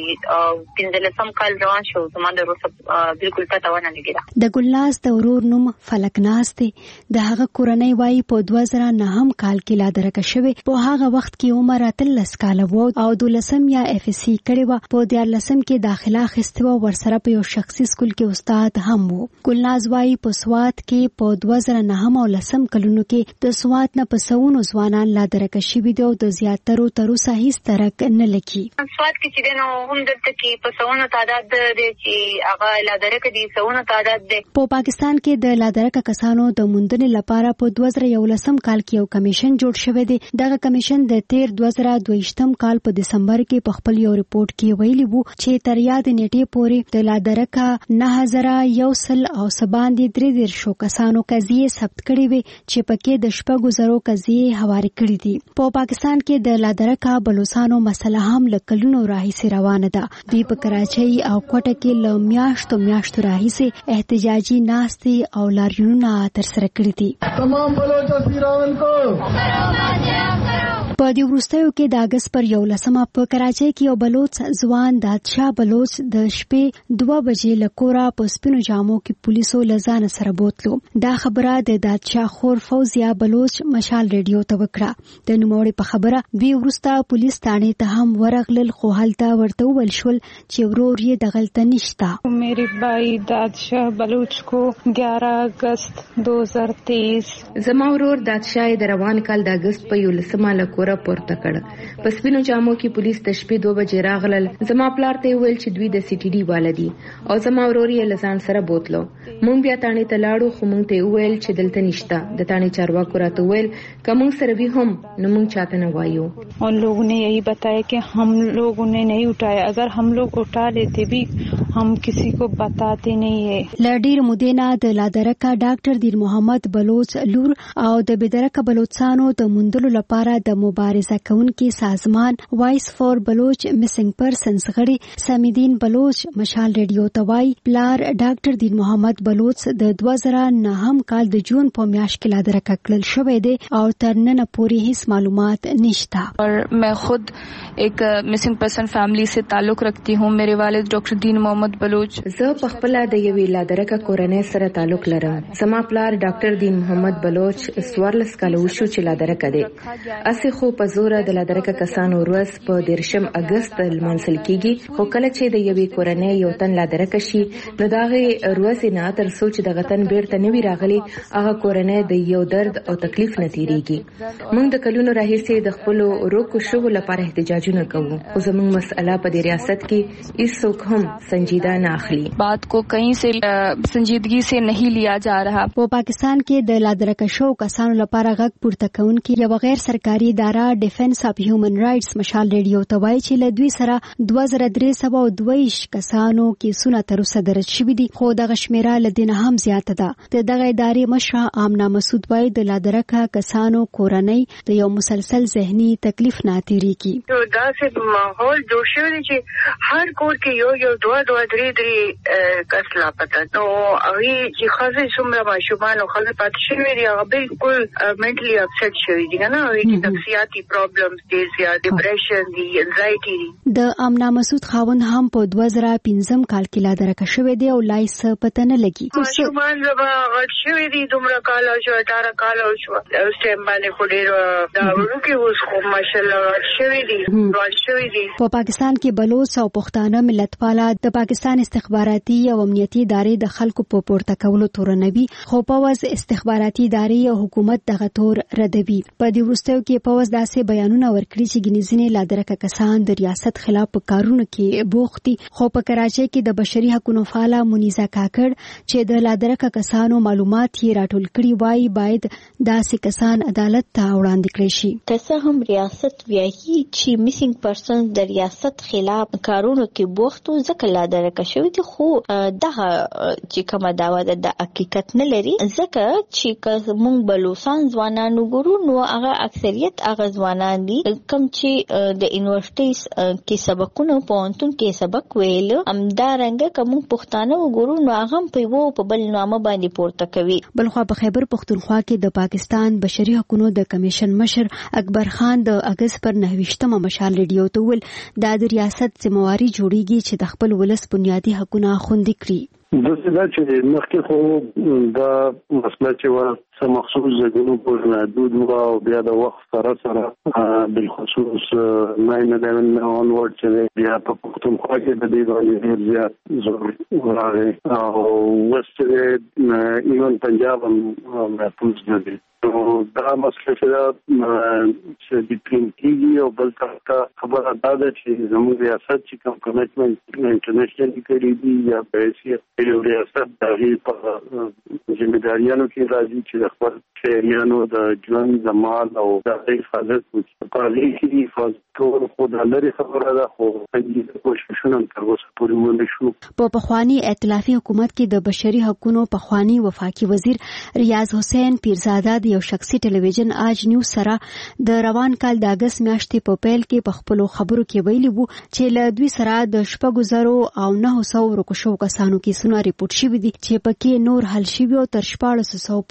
پنځلسم کال روان شو زما د روسه بالکل پته د ګلناز د ورور نوم فلکناز دی. د هغه کورنۍ وایي په دوه زره نهم کال کې لادرکه شوی. په هغه وخت کې عمر اتلس کاله و او دولسم یا اف اس سی کړی و. په دیارلسم کې داخله اخیستی و ورسره په یو شخصي سکول کې استاد هم و. ګلناز وایي په سوات کې په دوه زره نهم او لسم کلونو کې د سوات نه په سونو ځوانان لادرکه شوي دي او د زیاترو تر اوسه هیڅ ترک نه لکي. سوات کې چې نو هم دلته کې په سونو تعداد دی چې هغه لادرکه دي په پاکستان کې د لادرکه کسانو د موندنې لپاره په دوه زره یولسم کال کې یو کمیشن جوړ شوی دی. دغه کمیشن د تیر دوه زره دویشتم کال په دسمبر کې په خپل یو ریپورت کې ویلي وو چې تر یاد نیټې پورې د لادرکه نه هزار یو سل او سباندې درې دېرشو کسانو قضیې ثبت کړي وي چې پکې د شپږو زرو قضیې هواري کړي دي. په پاکستان کې د لادرکه بلوچستانو مسله هم له کلونو راهیسې روانه ده. دوی په کراچۍ او کوټه کې له میاشتو میاشتو راهیسې احتجاجي ناستې او لاریونونه ترسره کړي دي. تمام بلوچ اسیران کو په دې وروستیو کې د اگست پر یولسمه په کراچۍ کې یو بلوچ ځوان دادشاه بلوچ د شپې دوه بجې له کوره په سپینو جامو کې پولیسو له ځان سره بوتلو. دا خبره د دادشاه خور فوزیا بلوچ مشال ریډیو ته وکړه. د نوموړي په خبره دوی وروسته پولیس تانې ته هم ورغلل، خو هلته ورته وویل شول چې ورور یې دغلته نشته. मेरे भाई दादशाह बलूच को ग्यारह अगस्त दो हज़ार तेईस زما ورور دادشاه د روان کال د اگست په یولسمه له کوره پورته کړ. په سپینو جامو کې پولیس د شپې دوه بجې راغلل. زما پلار ته ویل چې دوی د سی ټي ډي والدي او زما ورور یې لزان سره بوتلو. مونږ بیا تانې ته لاړو، خو مونږ ته ویل چې دلته نشته. د تانې چارواکو راته ویل که مونږ سره وي هم نو مونږ چاته نه وایو. उन लोगों ने यही बताया कि हम लोगों ने नहीं उठाया, अगर हम लोग उठा लेते भी हम किसी को बताते नहीं है. لډیر مودینا د لادرکا ډاکټر دیر محمد بلوچ لور او د بدرکا بلوچستانو د موندلو لپاره د مبارزه کوونکي سازمان وایس فور بلوچ میسنګ پرسنز غړي سمیدین بلوچ مشال ریډیو ته وایي پلار ډاکټر دیر محمد بلوچ د دوه زره نهم کال د جون په میاشت کې لادرکا کړل شوی دی او تر نن پورې هیڅ معلومات نشته. और मैं खुद एक मिसिंग पर्सन फैमिली से ताल्लुक रखती हूँ. मेरे वालिद डॉक्टर दीन मोहम्मद बलूच. زه په خپل د یوې لادرکه کورنۍ سره تعلق لرم. زما پلار ډاکټر دین محمد بلوچ سوارلس کاله وشو چې لادرکه دی. اسی خو په زور د لادرکه کسانو ورځ په دیرشم اگست لمانځل کیږي، خو کله چې د یوې کورنۍ یو تن لادرکه شي نو دغه ورځ نه تر څو چې د غتن بیرته نوي راغلي هغه کورنۍ د یو درد او تکلیف نه تیریږي. موږ د کلونو راهیسې د خپل روکو شو لپاره احتجاجونه کوو، خو زموږ مسله په دې ریاست کې هیڅوک هم سنجیده نه اخلي. बात को कहीं से संजीदगी से नहीं लिया जा रहा. په پاکستان کې د لادرکه شو کسانو لپاره غږ پورته کوونکي یو غیر سرکاري اداره ډیفنس اف هیومن رائټس مشال ریډیو ته وایي چې له دوی سره دوه زره درې سوه او دوه ویشت کسانو کیسونه تر اوسه درج شوي دي، خو دغه شمیره له دې نه هم زیاته ده. د دغه ادارې مشره آمنه مسعود وایي د لادرکه کسانو کورنۍ د یو مسلسل ذهني تکلیف نه تیریږي. دا چې ماحول جوړ شوی دی چې هر کور کې یو یو دوه دوه درې درې کس لاپته نو هغه چې خاصه څومره ماشومان او خلک پاتې شوي دي هغه بالکل منټلی اپسیټ شوي دي نه هغه کې نفسیاتي پرابلمز دي یا ډیپریشن دي انزایټي دي. د آمنه مسعود خاوند هم په دوه زره پنځم کال کې لادرکه شوی دی او لایس پته نه لګي. ماشومان زما غټ شوي دي دومره کال شو اټاره کال شو اوس ټیم باندې خو ډېر دا ورکه اوس خو ماشاءالله شوي دي ورځ شوي دي. په پاکستان کې بلوچ او پښتانه ملتپاله د پاکستان استخباراتي او امنیتي ادارې د خلکو په پورته کولو تورنوي، خو پوز استخباراتي ادارې او حکومت دغه تور ردوي. په دې وروستیو کې پوز داسې بیانونه ورکړي چې ګنیزنې لادرکه کسان د ریاست خلاف په کارونو کې بوختي، خو په کراچۍ کې د بشري حقوقو فعاله مونیزه کاکړ چې د لادرکه کسانو معلومات یې راټول کړي وایي باید داسې کسان عدالت ته وړاندې کړي شي. که څه هم ریاست وایي چې میسنګ پرسن د ریاست خلاف کارونو کې بوخت او ځکه لادرکه شوی دي، خو دغه چې کومه داوا ده د حقیقت نه لري، ځکه چې موږ بلوچستان ځوانان وګورو نو هغه اکثریت هغه ځوانان دي کوم چې د یونیورسيټیز کې سبقونه پوهنتون کې سبق ویل، همدارنګه کوم پښتانه وګورو نو هغه په یو په بل نامه باندې پورته کوي. بلخوا په خیبر پښتونخوا کې د پاکستان بشري حقوقو د کمیشن مشر اکبر خان د اگست پر نهویشتمه مشال ریډیو ته ویل دا د ریاست ذمہواری جوړیږي چې د خپل ولس بنیادی حقوقونه خوندي کړي. دغه دا چې مخکې خو دا مسله چې و سم مخصوص زګونو پر محدود و او بیا د وخت سره سره بالخصوص ناین الیون اونورډ چې بیا په پښتونخوا کې د دې باندې ډېر زیات زور راغی او وست ایون پنجاب هم محفوظ نه دي. نو دا مسله چې د پریم کېږي او بل طرف ته خبره دا ده چې زموږ ریاست چې کوم کمیټمنټ انټرنیشنل کړي دي یا پیسې یو ریاست د هغې په ذمہداریانو کې راځي چې د خپل شهریانو د ژوند د مال او د حفاظت وکړي. په هغې کې حفاظت کول خو د لرې خبره ده، خو کوششونه تر اوسه پورې ونه شو. په پخواني ائتلافي حکومت کې د بشري حقوقو پخواني وفاقي وزیر ریاض حسین پیرزاده د یو شخصي ټلویزیون آج نیوز سره د روان کال د اگست میاشتې په پیل کې په خپل خبرو کې ویلي وو چې له دوی سره د شپږو زرو او نه سوو ورکو شو کسانو کیسونه ریپورت شوي دي چې پکې نور حل شوي او تر شپاړسو سوو پورې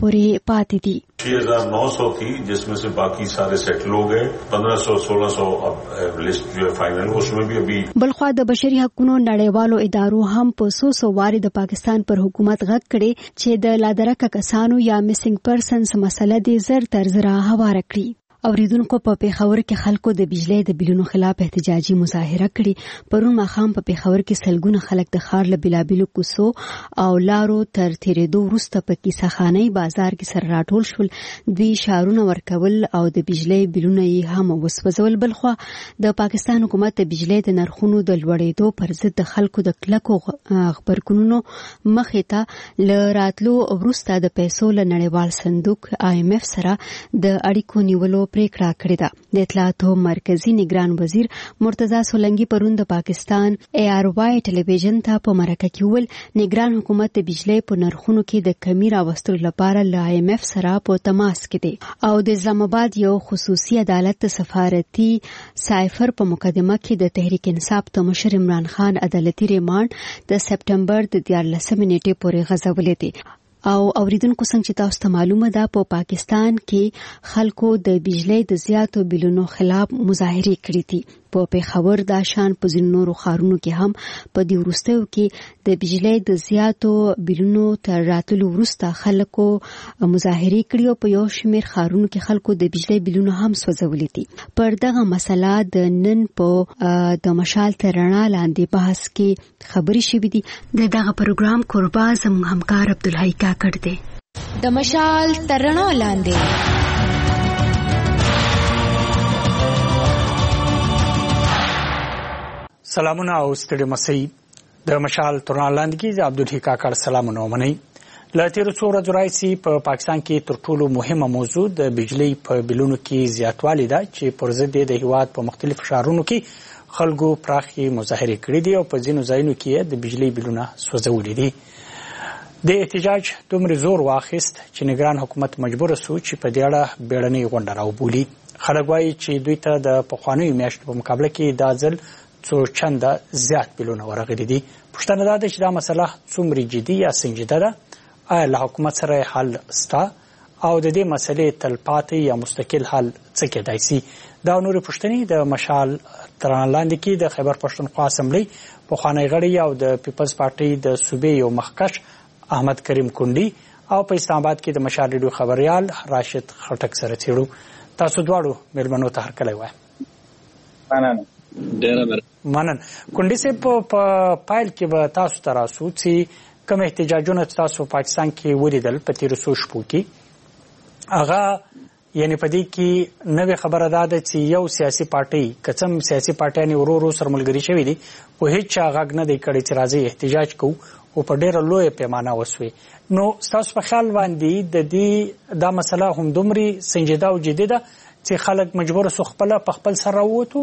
پاتې دي. छह हजार नौ सौ थी जिसमें से बाकी सारे सेटल हो गए. पंद्रह सौ सोलह सौ अब लिस्ट जो है फाइनल उसमें भी अभी. بلخوا د بشري حقوقو نړیوالو ادارو هم په سو سو واري د پاکستان پر حکومت غږ کړي چې د لادرکه کسانو یا میسنګ پرسنز مسله دې زر تر زر هواره کړي. اوریدونکو په پیښور کې خلکو د بجلی د بیلونو خلاف احتجاجي مظاهره کړې. پرون ماښام په پیښور کې سلګونه خلک د ښار له بېلابېلو کوڅو او لارو تر تېرېدو وروسته په کیسهخانۍ بازار کې سره راټول شول. دوی شعارونه ورکول او د بجلی بیلونه یې هم وسوځول. بلخوا د پاکستان حکومت د بجلی د نرخونو د لوړېدو پر ضد د خلکو د کلکو غبرګونونو مخې ته له راتلو وروسته د پیسو له نړیوال صندوق آی ایم اف سره د اړیکو نیولو پریکړه کړې ده. د اطلاعاتو مرکزی نگران وزیر مرتضی سولنګي پرون د پاکستان ای آر واي ټلویزیون ته په مرکه کې ویل نگران حکومت د بجلی په نرخونو کې د کمی راوستلو لپاره له آی ایم اف سره په تماس کې دی او د اسلام آباد یو خصوصي عدالت سفارتي سایفر په مقدمه کې د تحریک انصاف ته مشر عمران خان عدالتي ریماند د سپټمبر د دیارلسمې نیټې پورې غځولې دي. او اوریدونکو څنګه چې تاسو ته معلومه ده په پا پاکستان کې خلکو د بجلی د زیاتو بیلونو خلاف مظاهره کړې دي. په پیښور د شان په ځینو نورو ښارونو کې هم په دې وروستیو کې د بجلی د زیاتو بیلونو تر راتلو وروسته خلکو مظاهره کړې او په یو شمېر ښارونو کې خلکو د بجلی بیلونو هم سوځولي دي. پر دغه مسله د نن په د مشال تر رڼا لاندې بحث کې خبرې شوې دي. د دغه پروګرام کوربه زموږ همکار عبدالحی کاکړ دی. د مشال تر رڼا لاندې سلامونه او ستړي مسئ. د مشال تر رڼا لاندې کې عبدالحی کاکړ سلامونه ومنئ. له تیرو څو ورځو راهیسې په پاکستان کې تر ټولو مهمه موضوع د بجلی په بیلونو کې زیاتوالی ده چې پر ضد د هیواد په مختلفو ښارونو کې خلکو پراخې مظاهرې کړې دي او په ځینو ځایونو کې د بجلی بیلونه سوځولي دي. د احتجاج دومره زور واخیست چې نگران حکومت مجبور سو چې په دې اړه بیړنۍ غونډه راوبولي. خلک وایي چې دوی ته د پخوانیو میاشتو په مقابله کې دا ځل څو چنده زیات بیلونه ورغلي دي. پوښتنه دا ده چې دا مسله څومره جدي یا سنجیده ده؟ آیا له حکومت سره حل سته او د دې مسلې تلپاتې یا مستقل حل څه کېدای شي؟ دا نورې پوښتنې د مشال تر رڼا لاندې کې د خیبر پښتونخوا اسمبلی پخوانی غړی او د پیپلز پارټي د صوبې یو مخکښ احمد کریم کونډي او په اسلام آباد کې د مشال ریډیو خبريال راشد خټک سره تیړو. تاسو دواړو مېلمنو ته هرکلی وایم. مننه. ډېره مننه. کونډي صاحب په پایل کې به تاسو ته راسو چې کوم احتجاجونه تاسو په پاکستان کې ولیدل په تیرو څو شپو کې هغه یعنی په دې کې نوې خبره ده چې یو سیاسي پارټي کڅم سیاسي پارټیانې ورو ورو سره ملګري شوي دي خو هیڅ غږ نه دی کړی چې راځي احتجاج کوو او په ډېره لویه پیمانه وسوي. نو ستاسو په خیال باندې د دې دا مسله هم دومره سنجیده او جدي ده چې خلک مجبور سو خپله په خپل سر راووتو؟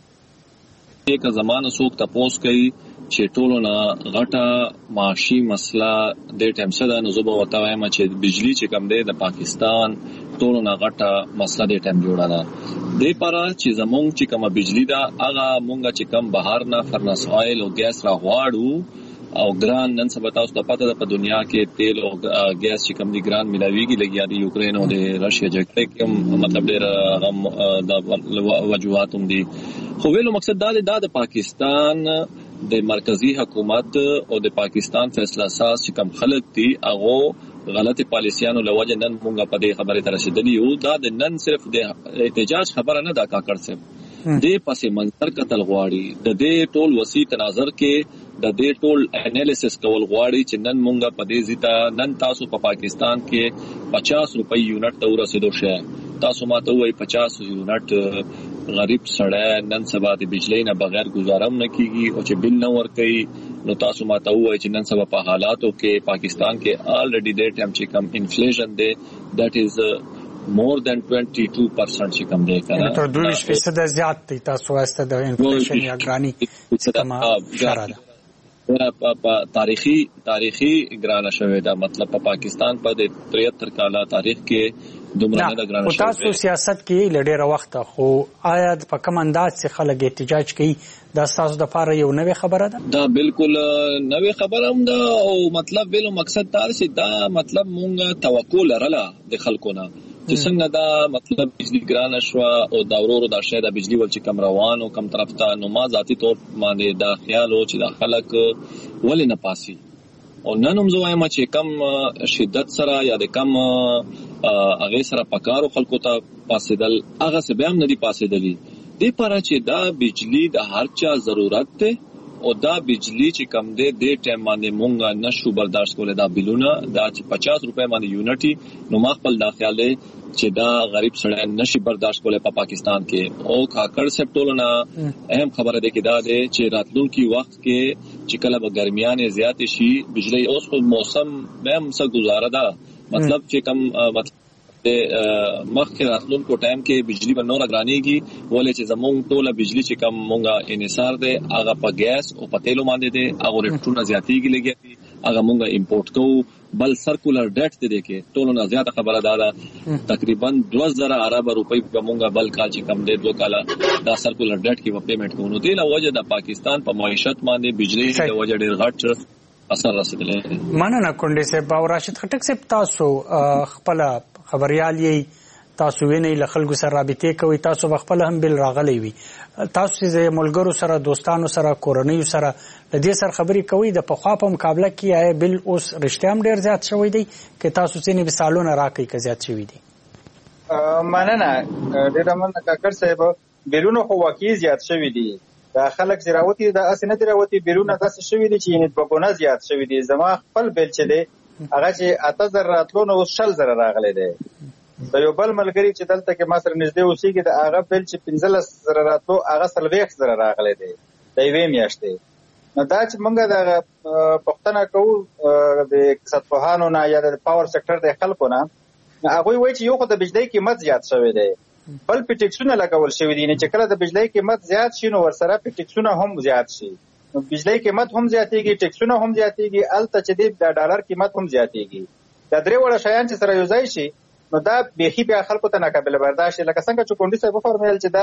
یک زمانه څوک تپوس کوي چې ټولو نه غټه معاشي مسله د ټیم څه ده، نو زه به ورته وایم چې بجلی چې کوم دی د پاکستان ټولو نه غټه مسله د ټیم جوړه ده. دې لپاره چې زمونږ چې کومه بجلی ده هغه مونږ چې کوم بهر نه فرنس آیل او ګیس راغواړو او ګران نن سبا تاسو ته پته ده په دنیا کې تیل او ګیس چې کوم دي ګران ملاويږي لګیا دي یوکرين او د راشیا جګړه کې مطلب ډېر د وجوهات هم دي. خو ویلو مقصد دا دی دا د پاکستان د مرکزی حکومت او د پاکستان فیصله ساز چې کوم خلک دي هغه غلطی پالیسیانو لوجه نن مونږه په دې خبره ته رسیدلی یو. دا د نن صرف د احتجاج خبره نه دا کاکړ صاحب د پس منظر قتل غواړي د دې ټول وسیع تناظر کې د دې ټول انالیسس کول غواړي چې نن مونږه په دې زیته نن تاسو په پا پاکستان کې پچاس روپۍ یونټ ته ورسېدو شه تاسو ماته وایي پچاس یونټ غریب سړی نن سبا د بجلی نه بغیر گزارم نه کیږي او چې بل نه ورکوي نو تاسو ماته وایي چې نن سبا په حالاتو کې پاکستان کې آلریډي د ټیم چې کم انفلیشن دی دیٹ از more than twenty-two percent چې کم دی کنه تر دوه فیصد زیات دی. تاسو واسطه د انفلیشن یا ګرانی څه شراره په تاریخي تاریخي ګرانه شوې ده. مطلب په پاکستان په د تریهتر کاله تاریخ کې دومره نه ګرانه شوی. تاسو سیاست کې لډېر وخت خو آیا په کوم انداز چې خلک احتجاج کوي دا تاسو د لپاره یو نوې خبره ده؟ دا بالکل نوې خبره هم ده او مطلب ویلو مقصد دا چې دا مطلب مونږه توقع لرله د خلکو نه چې څنګه دا مطلب بجلی ګرانه شو او دا ورورو دا شاید بجلی ول چې کم روان او کم طرف ته نو ما ذاتی طور باندې دا خیال او چې دا خلک ولې نه پاسي او نن هم زه وایم چې کم شدت سره یا د کم هغه سره پکارو خلکو ته پاسېدل هغه څه به هم نه دي پاسېدلی دې لپاره چې دا بجلی د هر چا ضرورت ده او دا بجلی چې کم ده د ټیم باندې مونږه نشو برداشت کولای دا بلونه دا چې پچاس روپے باندې یونټي نو ما خپل دا خیال دی چې دا غریب سړی نشي برداشت کولای په پا پاکستان کې او کاکړ سپټولونه اهم خبره ده کې دا ده چې راتلونکي وخت کې چې کله به ګرمیانه زیات شي بجلی اوس په موسم به هم څه گزاره ده مطلب چې کم مطلب مخکې راتلونکو ټایم کې بجلی به نور غرانېږي ولې چې زمونږ ټوله بجلی چې کم مونږه انحصار ده هغه په ګیس او په تیلو باندې ده هغه ریټونه زیاتېږي لګي هغه مونږه امپورټ کوو بل سرکولر ډیټ ته دي کې ټولو نه زیاته خبره ده تقریبا دوه زره ارب روپۍ په مونږه بل کال چې کم ده دوه کاله دا سرکولر ډیټ کې په پیمنٹ کوو نو دی له وجه د پاکستان په معیشت باندې بجلی د وجه ډیر غټ اثر رسیدلی. مننه کونډې صاحب او راشد خټک صاحب تاسو خپل خبريال یې تاسو وینئ له خلکو سره رابطې کوي تاسو خپل هم بل راغلی وي تاسو چې ملګرو سره دوستانو سره کورنیو سره د دې سره خبرې کوي د پخوا په مقابله کې آیا بل اوس رښتیا هم ډیر زیات شوی دی که تاسو ځینې مثالونه راکړئ که زیات شوي دي؟ مننه ډېره مننه کاکړ صاحب بیلونه خو واقعي زیات شوي دي دا خلک چې راوتي دا اسې نه دي راوتي بیرونه داسې شوي دي چې دوه ګونه زیات شوي دي زما خپل بیل چې دی هغه چې اته زره راتلو نو اوس شل زره راغلی دی د یو بل ملګري چې دلته کې ما سره نږدې اوسېږي د هغه بیل چې پنځلس زره راتلو هغه څلوېښت زره راغلی دی د یوې میاشتې نو دا چې موږ د پوښتنه کوو د اقتصاد پوهانو نه یا د پاور سکتر د خلکو نه هغوی وایي چې یو خو د بجلی قیمت زیات شوی دی بل په ټیکسونه لګول شوي دي چې کله د بجلی قیمت زیات شي نو ورسره په ټیکسونه هم زیات شي نو بجلی قیمت هم زیاتېږي ټیکسونه هم زیاتېږي هلته چې دی د ډالر قیمت هم زیاتېږي دا درې وړه شیان چې سره یو ځای شي نو دا بیخي بیا خلکو ته ناقابل برداشت لکه څنګه چې کونډي صاحب وفرمایل چې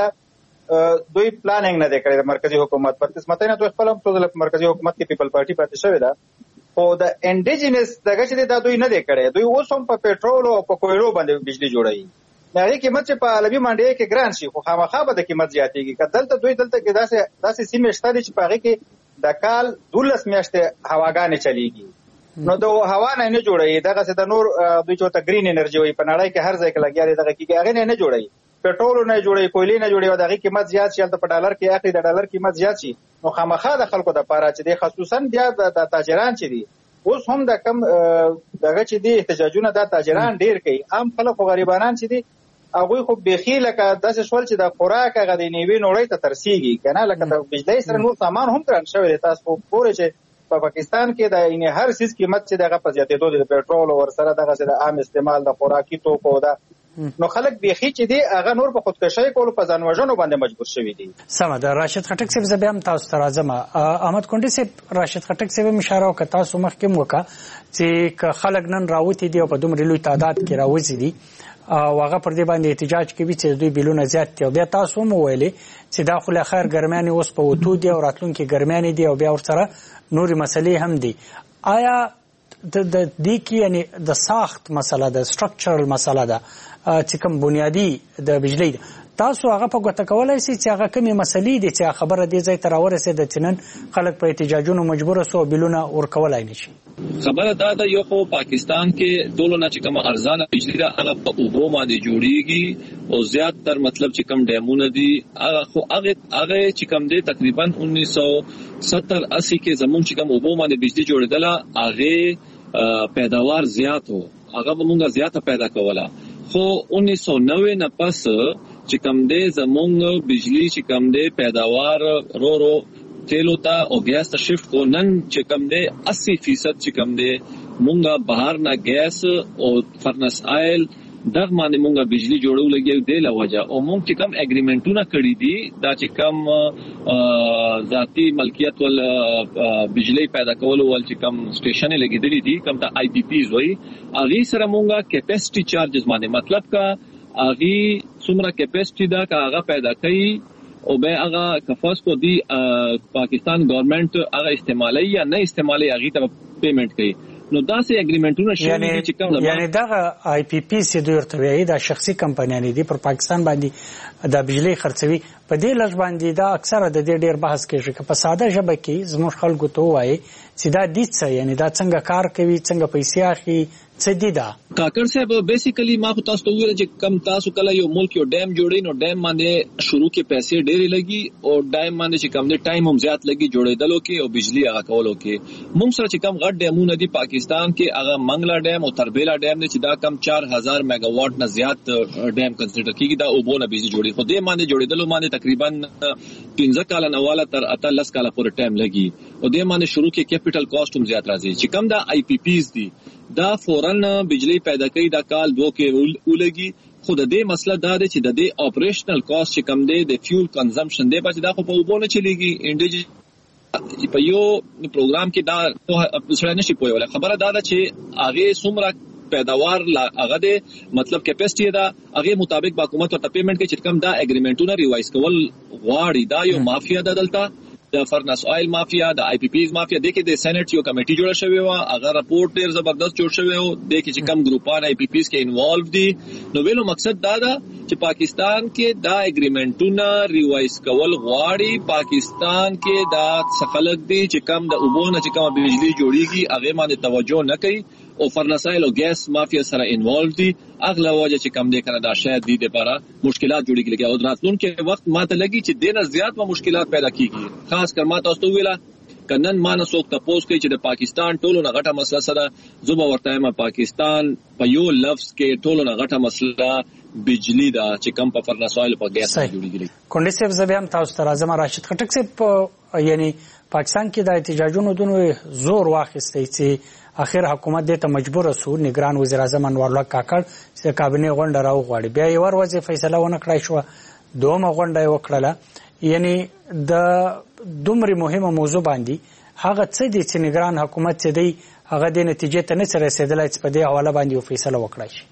دا دوی پلانینګ نه دی کړی د مرکزي حکومت پر قسمتۍ نه دوی خپل هم په مرکزي حکومت کې پیپل پارټي پاتې شوې ده خو د انډیجنس دغه چې دا دوی نه دی کړی دوی اوس هم په پېټرول او په کویلو باندې بجلی جوړوي هغه قیمت چې په عالمي منډي کې ګران شي خو خامخا به د قیمت زیاتېږي که دلته دوی دلته کې داسې داسې سیمې شته دي چې په هغې کې د کال دولس میاشتې هواګانې چلیږي نو د هوا نه نه جوړوي دغسې د نور دوی چې ورته ګرین انرژي وایي په نړۍ کې هر ځای کې لګیا دی دغه کېږي هغې نه نه جوړوي پېټرول نه جوړوي کویلې نه جوړوي او د هغې قیمت زیات شي هلته په ډالر کې اخلي د ډالر قیمت زیات شي نو خامخا د خلکو دپاره چې دی خصوصا بیا د تاجران چې دي اوس هم د کم دغه چې دی احتجاجونه دا تاجران ډېر کوي عام خلک خو غریبانان چې دي هغوی خو بیخي لکه داسې شول چې د خوراک هغه د نیوي نوړۍ ته ترسیږي که نه لکه د بجلۍ سره نور سامان هم ګران شوی دی تاسو خو ګورئ چې په پاکستان کې د یعنې هر څیز قیمت چې د هغه په زیاتېدو دی د پېټرول ورسره دغسې د عام استعمال د خوراکي توکو ده نو خلک بیخي چې دی هغه نور په خودکشۍ کولو په ځان وژنو باندې مجبور شوي دي. سمه ده راشد خټک صاحب زه بیا هم تاسو ته راځم احمد کونډي صاحب راشد خټک صاحب هم اشاره وکړه تاسو مخکې هم وکړه چې که خلک نن راوتي دي او په دومره لوی تعداد کې راوځي دي او هغه پر دې باندې احتجاج کوي چې دوی بیلونه زیات دي او بیا تاسو هم وویلې چې دا خو له خیر ګرمیانې اوس په وتو دي او راتلونکي ګرمیانې دي او بیا ورسره نورې مسلې هم دي آیا د دې کې یعنې د ساخت مسله ده سټرکچرل مسله ده چې کوم بنیادي د بجلی ده تاسو هغه په ګوته کولی شئ چې هغه کومې مسلې دي چې خبره دې ځای ته راورسېده چې نن خلک په احتجاجونو مجبوره سو او بیلونه ورکولی نه شي؟ خبره دا ده یو خو پاکستان کې ټولو نه چې کومه ارزانه بجلی ده هغه په اوبو باندې جوړېږي او زیات تر مطلب چې کوم ډیمونه دي هغه خو هغه هغه چې کوم دی تقریبا انیس سو ستر اسی کې زمونږ چې کوم اوبو باندې بجلی جوړېدله هغې پیداوار زیات و هغه به مونږه زیاته پیدا کوله خو انیس سو نوے نه پس چې کوم دی زمونږ بجلی چې کوم دی پیداوار رو رو تیلو ته او ګیس ته شفت کو نن چې کوم دی اسی فیصد چې کوم دی مونږه بهر نه ګیس او فرنس آیل دغه باندې مونږه بجلی جوړو لګي دی لوجه او مونږ چې کم اګریمنټونه کړی دي دا چې کم ذاتی ملکیت ول بجلی پیدا کول ول چې کم سټیشن لګیدلی دي کم ته آی پی پیز وای اغه سره مونږه کیپاسټي چارجز باندې مطلب کا اغه څومره کیپاسټي دا کا هغه پیدا کوي او به هغه کفاس کو دی پاکستان ګورنمنت هغه استعمالي یا نه استعمالي هغه ته پیمنٹ کوي نو دا سه اګریمنټونه شوي دي چې کوم یعنی دا آی پی پی سي د ورتوي دا شخصي کمپنیانه دي پر پاکستان باندې د بجلی خرڅوي په دې لږ باندې دا اکثره د دې ډیر بحث کیږي چې په ساده ژبه کې زموږ خلکو ته وایي چې دا د څه یعنی دا څنګه کار کوي څنګه پیسې اخلي څه دي دا کاکړ صاحب بیسیکلی ما خو تاسو ته ویل چې کم تاسو کله یو ملک یو ډیم جوړی نو ډیم باندې شروع کې پیسې ډېرې لګي او ډیم باندې چې کم دي ټایم هم زیات لګي جوړېدلو کې او بجلی هغه کولو کې موږ سره چې کم غټ ډیمونه دي پاکستان کې هغه منګلا ډیم او تربیلا ډیم نه چې دا کم چار هزار میگا واټ نه زیات ډیم کنسیډر کیږي دا اوبونه بجلی جوړي خو دې باندې جوړېدلو باندې تقریبا پنځه کال نه والا تر اته لس کال پورې ټایم لګي او دې باندې شروع کې کیپټل کاست هم زیات راځي چې کم دا آی پی پیز دي دا فورن بجلی پیدا کوي دا کال دو کې ولګي خود دې مسله دا ده چې د دې اپریشنل کاست چې کم دی د فیول کنزمپشن دی بچ دا خو په وبونه چلیږي انډیجی په یو پروګرام کې دا سره نشي پوي خبره دا ده چې هغه څومره پیداوار هغه د مطلب کیپاسټي دا هغه مطابق با حکومت او پیمنٹ کې چې کم دا اګریمنټونه ریوایز کول غواړي دا یو مافیا ده دلته د فرنس آیل مافیا د آی پی پیز مافیا د کې د سېنات یو کمیټي جوړ شوی و هغه راپورټ ډیر زبردست جوړ شوی و د کې چې کم ګروپان آی پی پیز کې انوالو دي نو ویلو مقصد دا ده چې پاکستان کې دا اګریمنټونه ریوایز کول غواړي پاکستان کې دا څخلک دي چې کم د اوبونه چې کم بجلی جوړیږي هغه باندې توجه نه کوي او فرنسایل او ګیس مافیا سره انوالو دي اغله وجه چې کم دي کنه دا شاید دي لپاره مشکلات جوړیږي لکه او راتلون کې وخت ماته لګي چې دینه زیات و مشکلات پیدا کیږي خاص کر ما تاسو ویلا کنن مانه څوک تاسو کوي چې د پاکستان ټولو نه غټه مسله سره زوبه ورته ما پاکستان په یو لفظ کې ټولو نه غټه مسله بجلی دا چې کم په فرنسایل په ګیس جوړیږي کونډي صاحب زبیم تاسو ته راځم راشد خټک صاحب یعنی پاکستان کې د احتجاجونو دونو زور واخیستی چې اخر حکومت دې ته مجبور شو نگران وزیر اعظم انور الله کاکړ چې کابینه غونډه راو غواړي بیا یو ورځ فیصله ونه کړای شو دومره غونډه وکړه یعنی د دومره مهمه موضوع باندې هغه څه دي چې نگران حکومت چې دی هغه د نتیجې ته نه رسیدلای چې په دې حواله باندې فیصله وکړای شي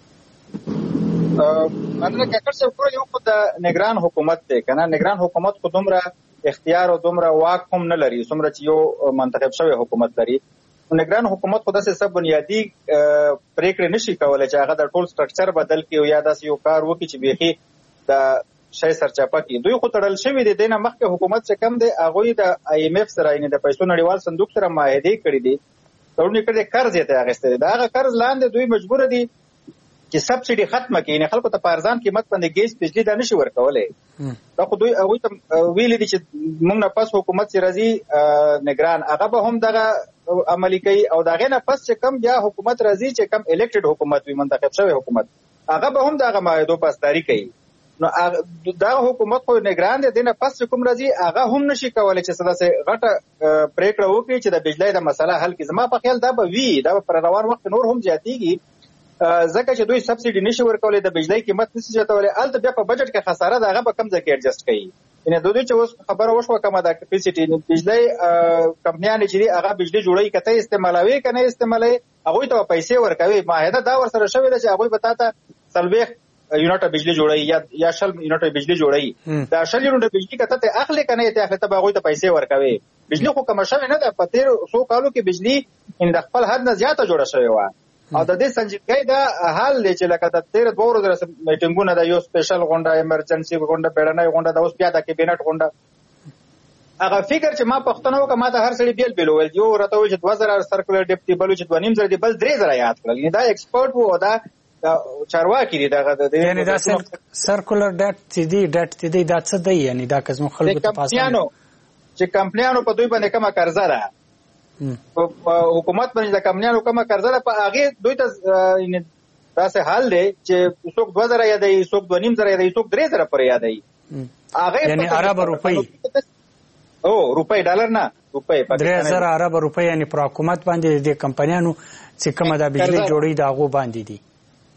مننه کاکړ صاحب خو یو خو د نگران حکومت دی کنه نگران حکومت خو دومره اختیار او دومره واک هم نه لري څومره چې یو منتخب شوی حکومت لري نگران حکومت خو داسې سب بنیادی پریکړې نشي کولای چې هغه د ټول سټرکچر بدل کړي او یا داسې یو کار وکړي چې بیخي د شای سرچاپه کړي دوی خو تړل شوي دي دینه مخکې حکومت چې کم دی هغه د آی ایم ایف سره یعنی د پیسو نړیوال صندوق سره معاهده کړې دي تړونې کړې قرض یې ته اخیستی دی دا هغه قرض لاندې دوی مجبور دي چې سبسيډي ختمه کړي نه خلکو ته په ارزان قیمت باندې ګیس بجلی دا نشي ورکولای دا خو دوی هغه ته ویلي دي چې موږ نه پس حکومت چې راځي نگران هغه به هم دغه عملی کوي او دغه نه پس چې کم بیا حکومت راځي چې کم الیکټډ حکومت وي منتخب شوی حکومت هغه به هم دغه معاهده پاسداري کوي نو دا حکومت خو نگران دي نه پس کوم راځي هغه هم نشي کولای چې سداسه غټه پریکړه وکړي چې د بجلی د مسله حل کړي زما په خیال دا به وی دا پر روان وخت نور هم زیاتیږي ځکه چې دوی سبسيډي نشي ورکولای د بجلی قیمت نشي زیاتولای الته بیا په بجټ کې خساره دا هغه به کم ځکه ایڈجسټ کوي ان دوی چې اوس خبره وشوه کومه د کپاسټي بجلی کمپنیانه چې هغه بجلی جوړي کته استعمالوي کنه استعمالي هغه ته پیسې ورکوي معاهده دا ور سره شوې ده چې هغه به تاسو سلويخ یونټه بجلی جوړي یا یا شل یونټه بجلی جوړي دا شل یونټه بجلی کته ته اخلي کنه ته اخلي ته هغه ته پیسې ورکوي بجلی خو کوم شوی نه ده په تیر څو کالو کې بجلی ان د خپل حد نه زیاته جوړه شوی و او د دې سنجیدګۍ دا حال دی چې لکه د تیر دوه ورځې میټینګونه د یو سپیشل غونډه ایمرجنسي غونډه پیړنۍ غونډه د اوس بیا د کابینټ غونډه هغه فکر چې ما پښتنو کا ما ته هر سړي بیل بیل ول یو راته و چې دوه زره سرکولر ډیپټي بلو چې دوه نیم زره دی بل درې زره یاد کړل دا ایکسپرت وو دا چارواکي دی دا یعنی دا سرکولر ډیټ چې دی ډیټ چې دی دا څه دی یعنی دا کزمو خلکو ته پاسه چې کمپنیانو په دوی باندې کومه قرضه ده حکومت باندې د کمپنیانو کومه قرضه ده په هغه دوی ته داسې حال دی چې څوک دوه زره یادای څوک دوه نیم زره یادای څوک درې زره پر یادای هغه یعنی عرب روپی او روپی ډالر نه روپی درې زره عرب روپی یعنی پر حکومت باندې د کمپنیانو چې کومه د بجلی جوړي دا غو باندې دي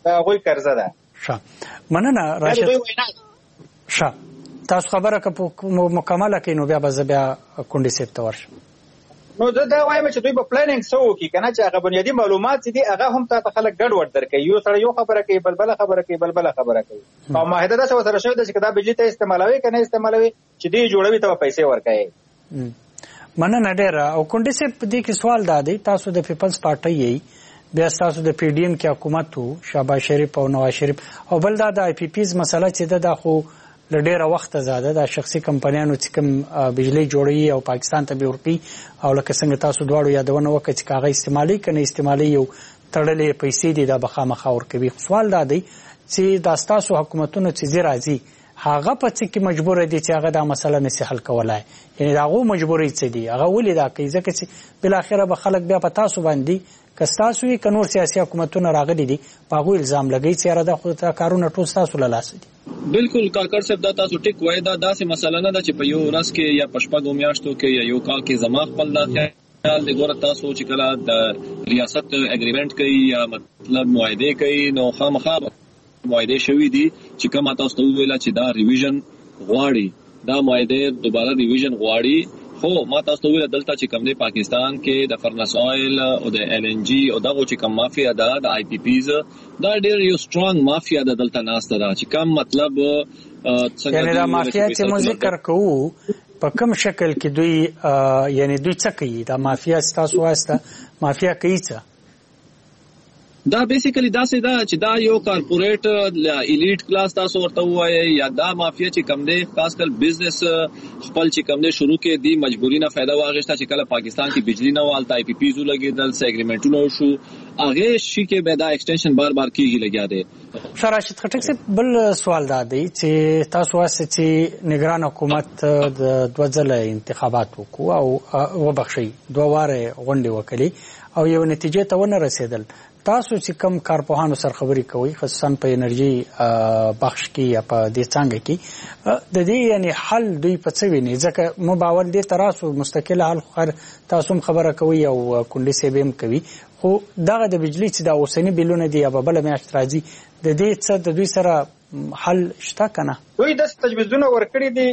دا غوي قرضه ده. ښه مننه راشد. ښه تاسو خبره که مکمله کړئ نو بیا به زه بیا کونډې صاحب ته ورشم. نو دا وایم چې دوی په پلانینګ څه وکړي که نه چې هغه بنیادي معلومات چې دي هغه هم تا ته خلک ګډوډ درکوي. یو سړی یو خبره کوي بل بله خبره کوي بل بله خبره کوي او معاهده داسې ورسره شوې ده چې که دا بجلي ته استعمالوي که نه استعمالوي چې دوی جوړوي ته به پیسې ورکوي. مننه ډېره. او کونډې صاحب په دې کې سوال دا دی تاسو د پیپلز پارټۍ یې بیا ستاسو د پی ډي ایم کې حکومت و شهباز شریف او نواز شریف او بل دا د آی پی پیز مسله چې ده دا خو له ډېره وخته زاده دا شخصي کمپنیانو چې کوم بجلۍ جوړوي او پاکستان ته به ورکوي او لکه څنګه تاسو دواړو یادونه وکړه چې که هغه استعمالي که نه استعمالي یو تړلې پیسې دي دا به خامخا ورکوي. سوال دا دی چې دا ستاسو حکومتونو چې زی راځي هغه په څه کې مجبور دي چې هغه دا مسله نشي حل کولای یعنی دا هغو مجبوري څه دي هغه ولې دا کوي ځکه چې بالاخره به خلک بیا په تاسو باندې که ستاسو یې که نور سیاسي حکومتونه راغلي دي په هغوی الزام لګوي چې یاره دا خو کارونه ټول ستاسو له لاسه دي. بالکل کاکړ صاحب دا تاسو ټیک وایي دا داسې مسله نه ده چې په یو ورځ کې یا په شپږو میاشتو کې یا یو کال کې زما خپل دا خیال دی. ګوره تاسو چې کله د ریاست اګریمنټ کوي یا مطلب معاهدې کوي نو خامخا معاهدې شوي دي چې کوم تاسو ته وویله چې دا ریویژن غواړي دا معاهدې دوباره ریویژن غواړي. خو ما تاسو ته ویل دلته چې کوم دی پاکستان کې د فرنس اویل او د ایل ان جی او دغه چې کوم مافیا ده د آی پی پیز دا ډېر یو سترونګ مافیا ده دلته ناسته ده چې کوم مطلب څنګه یعنی دا مافیا چې مو ذکر کوو په کوم شکل کې دوی یعنی دوی څه کوي دا مافیا تاسو واسطه مافیا کوي څه دا بیسیکلی دا سه دا چې دا یو کارپوریټ الیټ کلاس تاسو ورته وایي یا دا مافیا چې کم دی خاص کل بزنس خپل چې کم دی شروع کې دی مجبوری نه फायदा واغښتا چې کله پاکستان کې بجلی نه والته آی پی پیزو لګیدل سه اګریمنټونه شو هغه شي کې به دا ایکسټنشن بار بار کیږي لګیا دی. شراشد خټک سے بل سوال دا دی چې تاسو واسه چې نگران حکومت د دوه ځله انتخابات وکړو او وبخښي دوه واره غونډې وکړي او یو نتیجه ته ونه رسیدل. تاسو چې کم کارپوهانو سره خبرې کوي خصوصا په انرژي بخش کې یا په دې څنګه کې د دې یعنی حل دوی په څه ویني ځکه مو باور دې تراسو مستقل حل خر تاسو خبره کوي او کونډې سیبم کوي خو دغه د بجلی چې دا اوسنی بیلونه دی یا بل میاشت راځي د دې څه د دوی سره حل شته کنه. دوی د تجویزونه ورکړي دي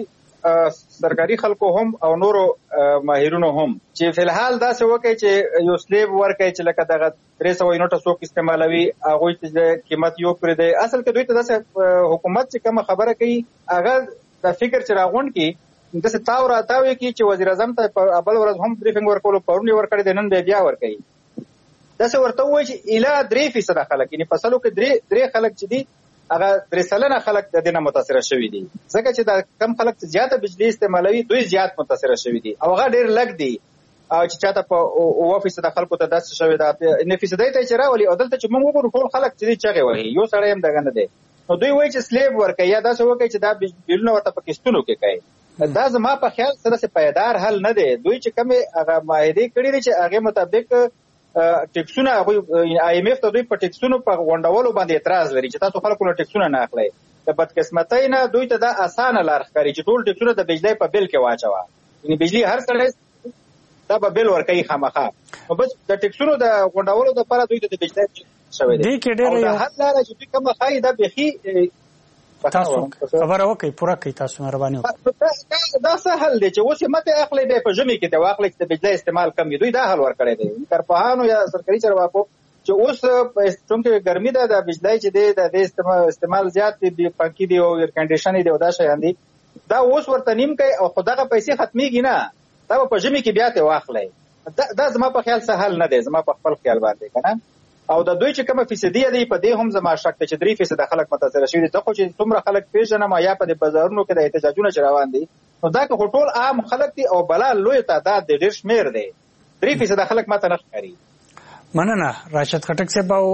سرکاري خلکو هم او نورو ماهرونو هم چې فلحال دا څه وکړي چې یو سلیب ورکړي چې لکه دغه درې سوه یونټه څوک استعمالوي هغوی ته قیمت یو کړی دی. اصل کې دوی ته داسې حکومت چې کومه خبره کوي هغه د فکر چې راغونډ کړي داسې تاو راتاو یې کړي چې وزیر اعظم ته بل ورځ هم بریفنګ ورکولو پرون یې ورکړی دی نن بیا ورکوي داسې ورته ووایي چې اله درې فیصده خلک یعنې فصلو کې درې درې خلک چې دي هغه درې سلنه خلک د دې نه متاثره شوي دي ځکه چې دا کم خلک چې زیاته بجلی استعمالوي دوی زیات متاثره شوي دي او هغه ډېر لږ دي او چې چاته په اووه فیصده خلکو ته داسې شوې ده نه فیصدۍ ته چې راولي او دلته چې موږ وګورو ټول خلک چې دي چغې وهي یو سړی هم دغه نه دی نو دوی وایي چې سلیب ورکوي یا داسې وکړي چې دا بیلونه ورته په قسطونو کې کوي. دا زما په خیال سره داسې پایدار حل نه دی. دوی چې کومې هغه معاهدې کړي دي چې هغې مطابق ټیکسونه هغوی آی ایم اف ته دوی په ټیکسونو په غونډولو باندې اعتراض لري چې تاسو خلکو له ټیکسونه نه اخلئ. د بدقسمتۍ نه دوی ته دا اسانه لار ښکاري چې ټول ټیکسونه د بجلۍ په بیل کې واچوه یعنې بجلي هر سړی دا به بیل ورکوي خامخا نو بس د ټیکسونو د غونډولو دپاره دوی ته د بجلۍ شوی دی او د حل لاره چې دوی کومه ښایي دا بیخي تاسو خبره وکړئ پوره کړئ تاسو مهرباني وکړئ. دا څه حل دی چې اوس یې مه اخلئ بیا په ژمي کې ته واخلئ چې د بجلۍ استعمال کم وي دوی دا حل ورکړی دی کارپوهانو یا سرکاري چارواکو چې اوس چونکې ګرمي ده د بجلۍ چې دی د دې استعمال زیات دی پنکي دی او ایر کنډیشن دی او دا شیان دي دا اوس ورته نیم کوي او خو دغه پیسې ختمیږي نه دا به په ژمي کې بیا ته واخلئ. دا زما په خیال څه حل نه دی زما په خپل خیال باندې که نه او د دوی چې کومه فیصدي دی په دې هم زما شک دی چې درې فیصده خلک متاثره شوي دي. ته خو چې څومره خلک پېژنم یا په دې بازارونو کې د احتجاجونه چې روان دي نو دا که خو ټول عام خلک دي او بلا لوی تعداد دی ډېر شمېر دی درې فیصده خلک ماته نه ښکاري. مننه راشد خټک صاحب او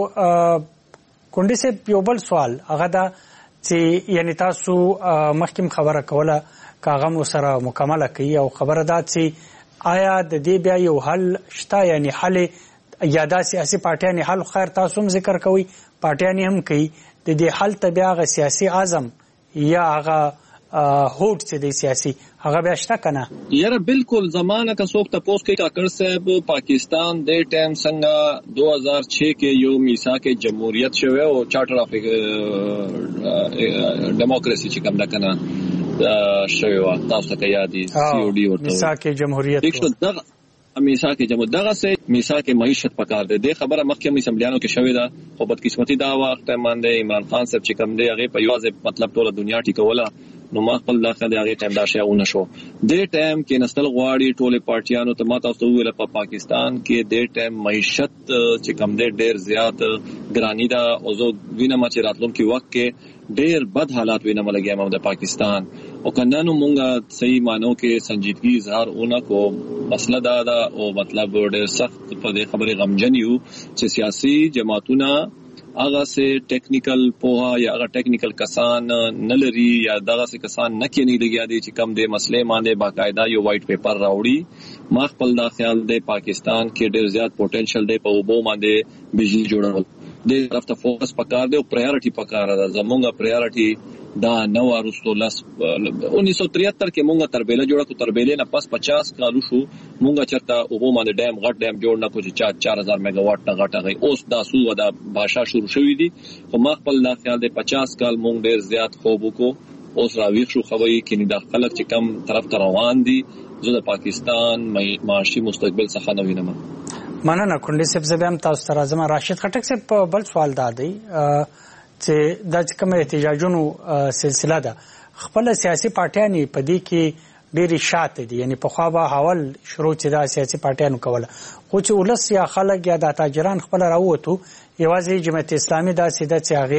کونډې صاحب یو بل سوال هغه دا چې یعنی تاسو مخکې خبره کوله که هغه مو سره مکمله کوي او خبره دا چې آیا د دې بیا یو حل شته یعنی حل یا دا سیاسي پارټیانې حل خیر تاسو هم ذکر کوئ پارټیانې هم کوي د دې حل ته بیا هغه سیاسي عزم یا هغه هوټ چې د سیاسي هغه بیا شته کنه یاره بالکل زمانہ کا څوک تاسو کې کاکړ صاحب پاکستان د ټیم څنګه دو هزار چھ کې یو میثاق جمهوریت شوه او چارټر اف ډیموکراسي چې کوم دا کنه شوه تاسو ته یاد دي سی او ډی ورته میثاق جمهوریت میثاق جمهوریت دغه سه میثاق معیشت پکار دی د خبره مخکې مې سمبلیانو کې شوې ده خو بدقسمتي دا وخت باندې عمران خان صاحب چې کوم دی هغه په یوازې مطلب ټول دنیا ټیکوله نو ما خپل داخله هغه ټیم دا شیونه شو د ټیم کې نسل غواړي ټول پارټیانو ته ما تاسو ویل په پاکستان کې د ټیم معیشت چې کوم دی ډېر زیات ګرانی دا او زه وینم چې راتلونکي وخت کې ډېر بد حالات وینم لګیا مو د پاکستان او کنانو مونږه صحیح مانو کې سنجیدګي اظهار اونہ کو مسله دا دا او مطلب ډېر سخت په دې خبره غمجن یو چې سیاسي جماعتونه هغه سه ټیکنیکل پوها یا هغه ټیکنیکل کسان نه لري یا دغه سه کسان نه کې نه لګیا دي چې کم دې مسلې باندې باقاعده یو وایټ پیپر راوړي ما خپل دا خیال دی پاکستان کې ډېر زیات پوتنشل دی په وبو باندې بجلی جوړول د طرف ته فوکس پکار دی او پرایورټي پکار ده زمونږه پرایورټي دا نو ارستو لاس انیس سو تریہتر کې مونږه تربیله جوړه کو تربیله نه پس پچاس کالو شو مونږه چرته وبو باندې ډیم غټ ډیم جوړ نه کو چې چار هزار میگا واټ نه غټه غي اوس دا سو دا باشا شروع شوې دي خو ما خپل دا خیال دی پچاس کال مونږ ډېر زیات خوب کو اوس راویښ شو خوي کې نه د خلک چې کم طرف ته روان دي زه د پاکستان معاشي مستقبل څخه نه وینم مننه کونډې صاحب زبم تاسو ته راځم راشد خټک صاحب بل سوال دا دی چې د کوم احتجاجونو سلسله ده خپل سیاسي پارټیانې په دې کې ډېری شاته دي یعنی په خوا به حوال شروع چې دا سیاسي پارټیانو کوله خو چې ولس یا خلک یا د تاجران خپل راووتو یوازې جمعیت اسلامي دا سیده چې هغه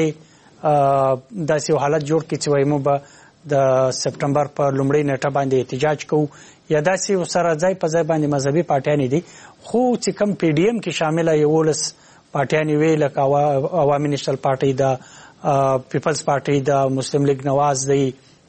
داسې حالت جوړ کړي چې وایي مو به د سپټمبر په لومړۍ نیټه باندې احتجاج کوو یا داسې سره ځای په ځای باندې مذهبي پارټیانې دي خو چې کم پی ډی ایم کې شامله یولس پارټیانې وی لکه عوامي نیشنل پارټي د پیپلز پارټي د مسلم لیگ نواز دی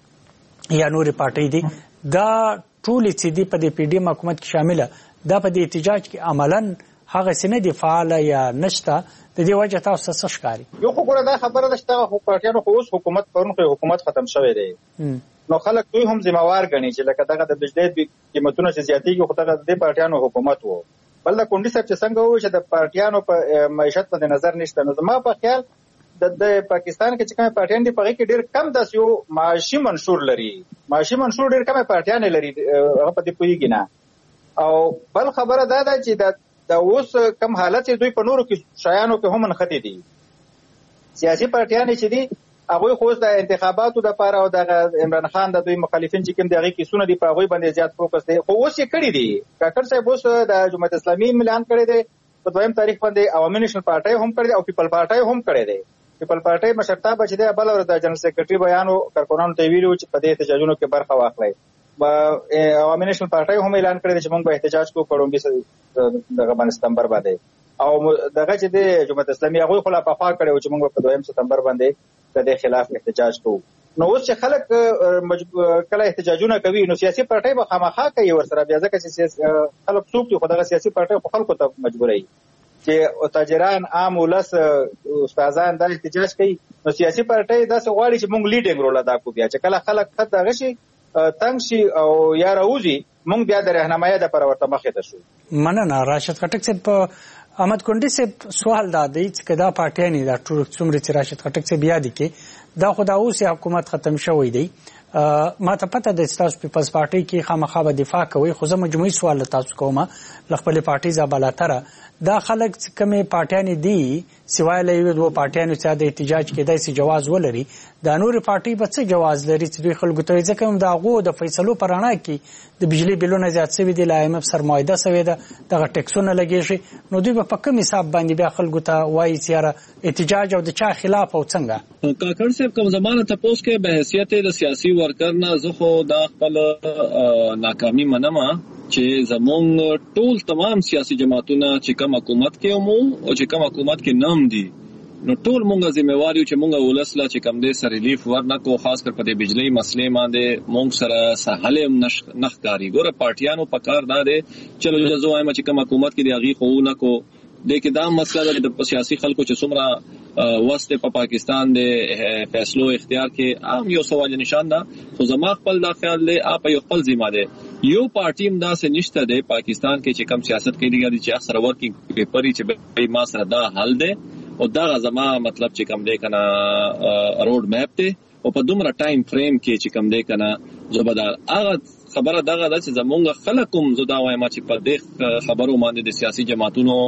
یا نوري پارټي دي دا ټول چې دی په دې پی ډی ایم حکومت کې شامله دا په دې احتجاج کې عملاً هغه سینه دی فعال یا نشته د دې وجه تاسو څه ښکاری یو خو ګوره دا خبره ده چې خو پارټیانو خو اوس حکومت پرون خو حکومت ختم شوی دی نو خلک دوی هم ذمہوار ګڼي چې لکه دغه د بجلی قیمتونو چې زیاتېږي خو دغه د پارټیانو حکومت وو بل د کونډي صاحب چې څنګه وو چې د پارټیانو په معیشت باندې نظر نشته نو زما په خیال د پاکستان کې چې کوم پارټیان دي په کې ډېر کم داس یو معاشي منشور لري معاشي منشور ډېر کم پارټیان لري هغه په دې پوهیږي نه او بل خبره دا ده چې د اوس کم حالت دوی په نورو کې شایانو کې هم منختی دي سیاسي پارټیان چې دي هغه خو د انتخاباتو د لپاره او د عمران خان د دوی مخالفین چې کوم دغه کیسونه دي په هغه باندې زیات فوکس دی خو اوس یې کړی دي کاکړ صاحب اوس د جمهوریت اسلامي اعلان کړی دی په دویم تاریخ باندې عوامي نیشنل پارټي هم کړی او پیپل پارټي هم کړی دی پیپل پارټي مشرتابه چې د بل ور د جنرال سیکریټري بیانو کارکونانو ته ویلو چې په دې احتجاجونو کې برخه واخلي عوامي نیشنل پارټي هم اعلان کړی چې موږ به احتجاج کوو په لومړي دغه باندې ستمبر باندې او دغه چې د جمهوریت اسلامي هغه خلا په خوا کړو چې موږ په دویم ستمبر باندې د دې خلاف احتجاج کوو نو اوس چې خلک کله احتجاجونه کوي نو سیاسي پارټي به خامخا کوي ورسره بیا ځکه چې خلک څوک دي خو دغه سیاسي پارټي خو خلکو ته مجبوري چې تاجران عام ولس استادان د احتجاج کوي نو سیاسي پارټي داسې غواړي چې موږ لیډینګ رول ادا کوو بیا چې کله خلک خد دغه شي تنګ شي او یا راوځي موږ بیا د راهنمایي د پر ورته مخې ته شو مننه راشد خټک صاحب احمد کونډي صاحب سوال دا دی چې کدا پارټیانی دا ټول څومره چې راشد خټک صاحب بیا دي کې دا خو دا اوس حکومت ختم شوی دی ما ته پته د تاسو پیپلز پارټي کې خامخا به دفاع کوي خو زه مجموعي سوال تاسو کوم خپل پارټي زابلاتره دا خلک کومه پارټیانی دي سوای له یو دوه پارټیانو څخه د احتجاج کېدای سي جواز ولري دا نور پارټي به څه جواز لري چې دوی خلکو ته ځکه هم دا غو د فیصلو پرانا کې د بجلی بلونه زیات شوی دی لایم سر مایده شوی ده دغه ټیکسونه لګیږي نو دوی په کوم حساب باندې بیا خلکو ته وایي چې احتجاج او د چا خلاف او څنګه کاکړ صاحب کوم زمانه تاسو کې به حیثیت د سیاسي ورکر نه زه خو دا خپل ناکامي منم چې زمونږ ټول تمام سیاسي جماعتونه چې کوم حکومت کې مو او چې کوم حکومت کې نام دي نو ټول مونږه ذمہوار یو چې مونږه ولسله چې کوم دې سره ریلیف ورنکو خاص کر په دې بجلی مسلې باندې مونږ سره سهاله نخکاری ګوره پارټیانو په کار دا دي چلو زه وایم چې کوم حکومت کې دی هغه خو نه کو د کې دا مسله د سیاسي خلکو چې څومره وسته په پاکستان د فیصلو اختیار کې عام یو سوال نشان ده. خو زما خپل دا خیال دی اپ یو خپل ذمہ ده یو پارټي هم دا سه نشته د پاکستان کې چې کم سیاست کوي دی چې اکثر ورکینګ پیپر چې ما سره دا حل ده او دا زما مطلب چې کم دی کنه روډ میپ ته او په دومره ټایم فریم کې چې کم دی کنه زبردار هغه خبره دغه د چې زمونږ خلکم زدا وایم چې په دې خبرو باندې د سیاسي جماعتونو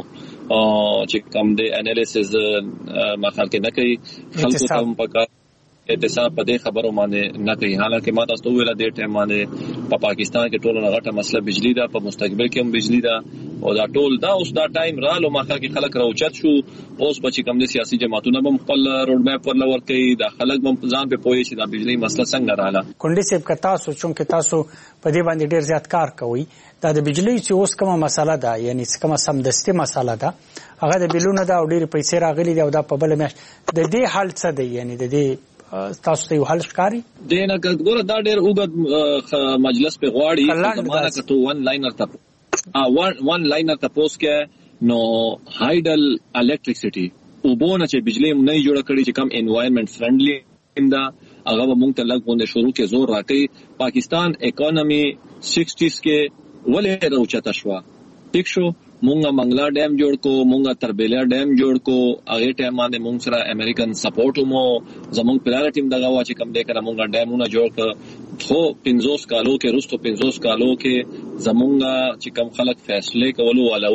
چې کم دی انالیسز ما خلک نه کوي خلکو ته په احتساب په دې خبرو باندې نه کوي. حالانکه ما تاسو ویل د ټیم باندې په پاکستان کې ټول غټه مسله بجلی ده په مستقبل کې هم بجلی ده او دا ټول دا اوس دا ټایم رالو ما خلک خلک راوچت شو اوس په چې کم دي سیاسي جماعتونه هم خپل روډ میپ ورل ورکي دا خلک هم ځان په پوهې چې دا بجلی مسله څنګه رااله. کونډي صاحب کتا سوچون کې تاسو په دې باندې ډیر زیات کار کوي دا د بجلی چې اوس کومه مسله ده یعنی کومه سمدستي مسله ده هغه د بلونه دا ډیر پیسې راغلي دي او دا په بل میش د دې حل څه دی یعنی د دې تاسو ته یو حل ښکاري دینه ګوره دا ډېر اوږد مجلس په غواړي زمانه کته ون لاینر ته ا ون لاینر ته پوس کې نو هایډل الکتریسيټي او بونه چې بجلی نه جوړ کړي چې کم انوایرنمنت فرندلی انده هغه مونږ ته لګ غونډه شروع کې زور راکړي. پاکستان اکانومي سکسټیز کې ولې راوچته شو ټیک شو مونږه منګلا ډیم جوړ کو مونږه تربیلا ډیم جوړ کو هغه ټیم باندې مونږ سره امریکن سپورټ مو زمونږ پلان ټیم دغه وا چې کم دې کړه مونږه ډیمونه جوړ ک خو پنځوس کالو کې رستو پنځوس کالو کې زمونږه چې کم خلک فیصله کولو ولو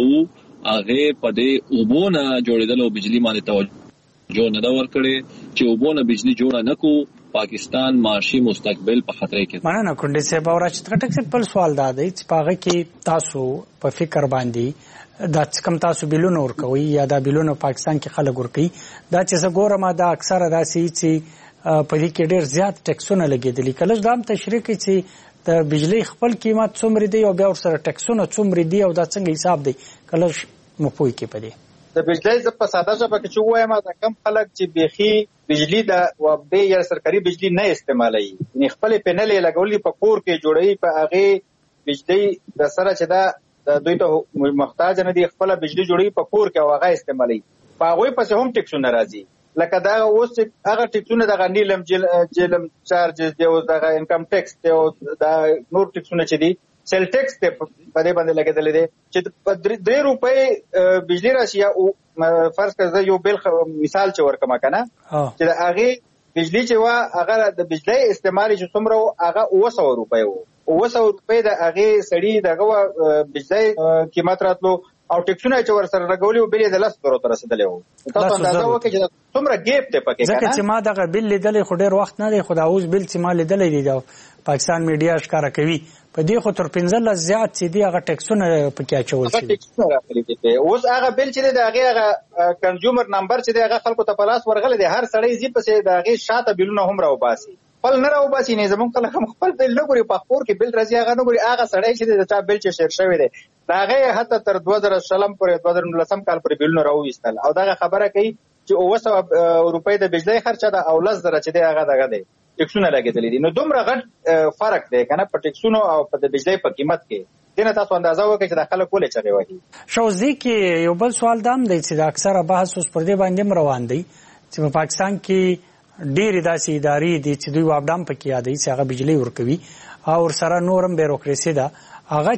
هغه په دې وبونه جوړېدل او بجلی باندې توجه نه دا ور کړې چې وبونه بجلی جوړه نکو پاکستان معاشي مستقبل په خطر کې. مننه کونډي صاحب او راځي ټکټک سمپل سوال دا دی چې پاغه کې تاسو په فکر باندې دا کم تاسو بیلونه ور کوي یا دا بیلونه پاکستان کې خلک ور کوي دا چې زګوره ما دا اکثره راسي چې په دې کې ډېر زیات ټیکسونه لګېدلي کله دا هم تشریح کوي چې د بجلی خپل قیمت څومره دی او بیا ور سره ټیکسونه څومره دی او دا څنګه حساب دی کله مو پوي کې پدې د بجلی ز په ساده ژبه کې چې وایم دا کم خلک چې بيخي بجلی د وبې یا سرکاري بجلی نه استعمالوي یعنی خپل پینل لګولې په کور کې جوړي په هغه بجلی د سره چې دا دوی ته محتاج نه دي خپل بجلی جوړي په کور کې هغه استعمالوي په هغه پس هم ټیکسونه راځي لکه دا اوس هغه ټیکسونه د غنیلم جلم چارج دی او د انکم ټیکس دی او د نور ټیکسونه چې دي سیل ټیکس ته په دې باندې لګیدل دي چې درې روپۍ بجلی راشي او فرض کړه یو بل مثال چې ورکم کنه چې هغه بجلی چې وا هغه د بجلی استعمال چې څومره هغه اوه سوه روپۍ وو اوه سوه روپۍ د هغه سړی دغه بجلی قیمت راتلو او ټیکسونه چې ور سره لګولي او بل د لاس تر تر رسیدلی وو تاسو اندازه وکړئ چې څومره ګیپ ته پکې کنه ځکه چې ما دغه بل لیدل خو ډیر وخت نه دی خو دا اوس بل چې ما لیدل دی دا پاکستان میډیا ښکارا کوي په دې خو تر پنځه زیات چې دی هغه ټیکسونه پکې اچول شي ټیکسونه راغلي دي اوس هغه بل چې دی هغه کنزیومر نمبر چې دی هغه خلکو ته پلاس ورغله دی هر سړی زی پسې د هغه شاته بلونه هم راو باسي خپل نه راو باسي نه زمونږ خلک هم خپل بل نه ګوري په خور کې بل راځي هغه نه ګوري هغه سړی چې د چا بل چې شیر شوی دی دا هغه حتی تر دوه زره شلم پورې دوه زره نولسم کال پورې بلونه راو وستل او دا خبره کوي چې اوه سوه روپۍ د بجلی خرچه ده او لس زره چې دی هغه دغه دی ټیکسونه لګېدلي دي نو دومره غټ فرق دی کنه په ټیکسونو او په بجلی په قیمت کې دنه تاسو اندازه وکړئ چې د خلک ولې چغې وهي شوزي کې یو بل سوال دام دی چې د اکثره بحث اوس پر دې باندې روان دی چې په پاکستان کې ډېرې داسې ادارې دي چې دوی واپډام پکې یادوي چې هغه بجلی ورکوي او سره نورم بیروکراسي ده هغه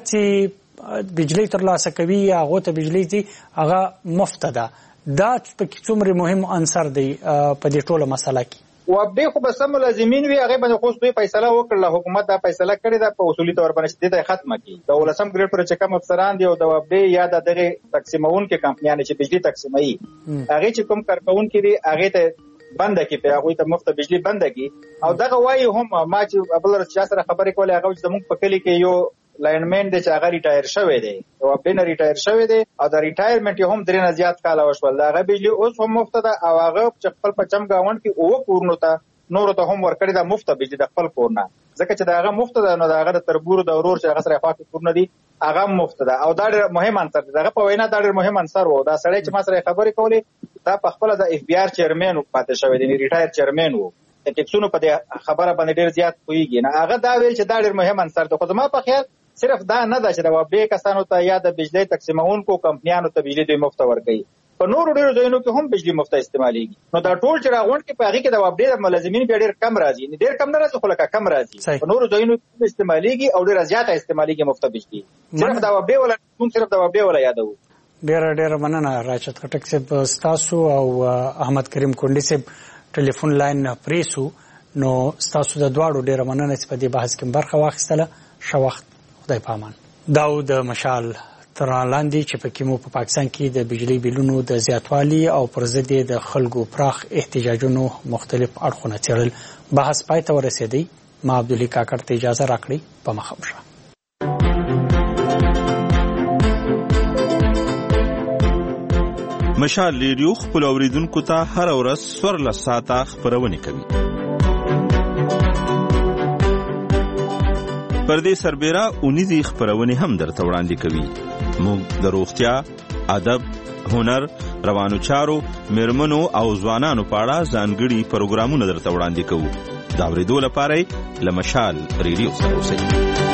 چې بجلی ترلاسه کوي هغه ته بجلی چې هغه مفت ده دا پکې څومره مهم عنصر دی په دې ټوله مسله کې وابدې خو به سم ملازمین وي هغه باندې خو دوی فیصله وکړه حکومت دا فیصله کړې ده په اصولي تور باندې دې ختمه کړي د ولسم ګریډ پر چې کوم افسران دي او د وابدې یا د دغه تقسیمون کې کمپنیان چې بجلی تقسیموي هغه چې کوم کارکون کې دي هغه ته بند کی په هغه ته مفت بجلی بند کی او دغه وایي هم ما چې ابل رچا سره خبرې کولې هغه چې زموږ په کلی کې یو لاینمن د چې هغه ریټایر شوی دی او بل ریټایر شوی دی او د ریټایرمنټ هم درې نه زیات کال وشول هغه بجلی اوس هم مفت ده او هغه چې خپل پچم گاوند کې او کورونو ته نور ته هم ورکړی دا مفت بجلی د خپل کورونه ځکه چې دا هغه مفت ده نو دا هغه د تربور د اورور چې هغه سره خاطر کورونه دي هغه مفت ده او دا ډېر مهم عنصر دی هغه په وینا دا ډېر مهم عنصر وو دا سړی چې ما سره خبرې کولې دا په خپل د اف بي ار چیرمن پاتې شوی دی ریټایر چیرمن وو د ټیکسونو په خبره باندې ډېر زیات کویږي نه هغه دا ویل چې دا ډېر مهم عنصر دی خو زما په خیال صرف دا نه ده چې د وابډې کسانو ته یا د بجلی تقسیمونکو کمپنیانو ته بجلی دوی مفت ورکوي په نورو ډیرو ځایونو کې هم بجلی مفته استعمالېږي. نو دا ټول چې راغونډ کې په هغې کې د ډېر ملازمین بیا ډېر کم راځي، ډېر کم نه راځي خو لکه کم راځي. په نورو ځایونو کې استعمالېږي او ډېره زیاته استعمالېږي مفته بجلی. صرف د وابډې ولا موږ صرف د وابډې ولا یادوو. ډېره ډېره مننه راچت خټک صاحب ستاسو او احمد کریم کونډي صاحب ټلیفون لاین پرې سو. نو ستاسو د دواړو ډېره مننه چې په دې بحث کې برخه واخیستله. ښه وخت، خدای پامان. دا و د مشال تر رڼا لاندې چې پکې مو په پاکستان کې د بجلی بیلونو د زیاتوالي او پر ضد یې د خلکو پراخ احتجاجونو مختلف اړخونه څېړل. بحث پای ته ورسېدی. ما عبدالي کاکړ ته اجازه راکړئ. په مخه مو شه. مشال ریډیو خپلو اورېدونکو ته هره ورځ څوارلس ساعته خپرونې کوي. پر دې سربېره اونیزې خپرونې هم درته وړاندې کوي. موږ د روغتیا، ادب، هنر، روانو چارو، میرمنو او ځوانانو په اړه ځانګړي پروګرامونه درته وړاندې کوو. د اورېدو لپاره له مشال ریډیو سره اوسئ.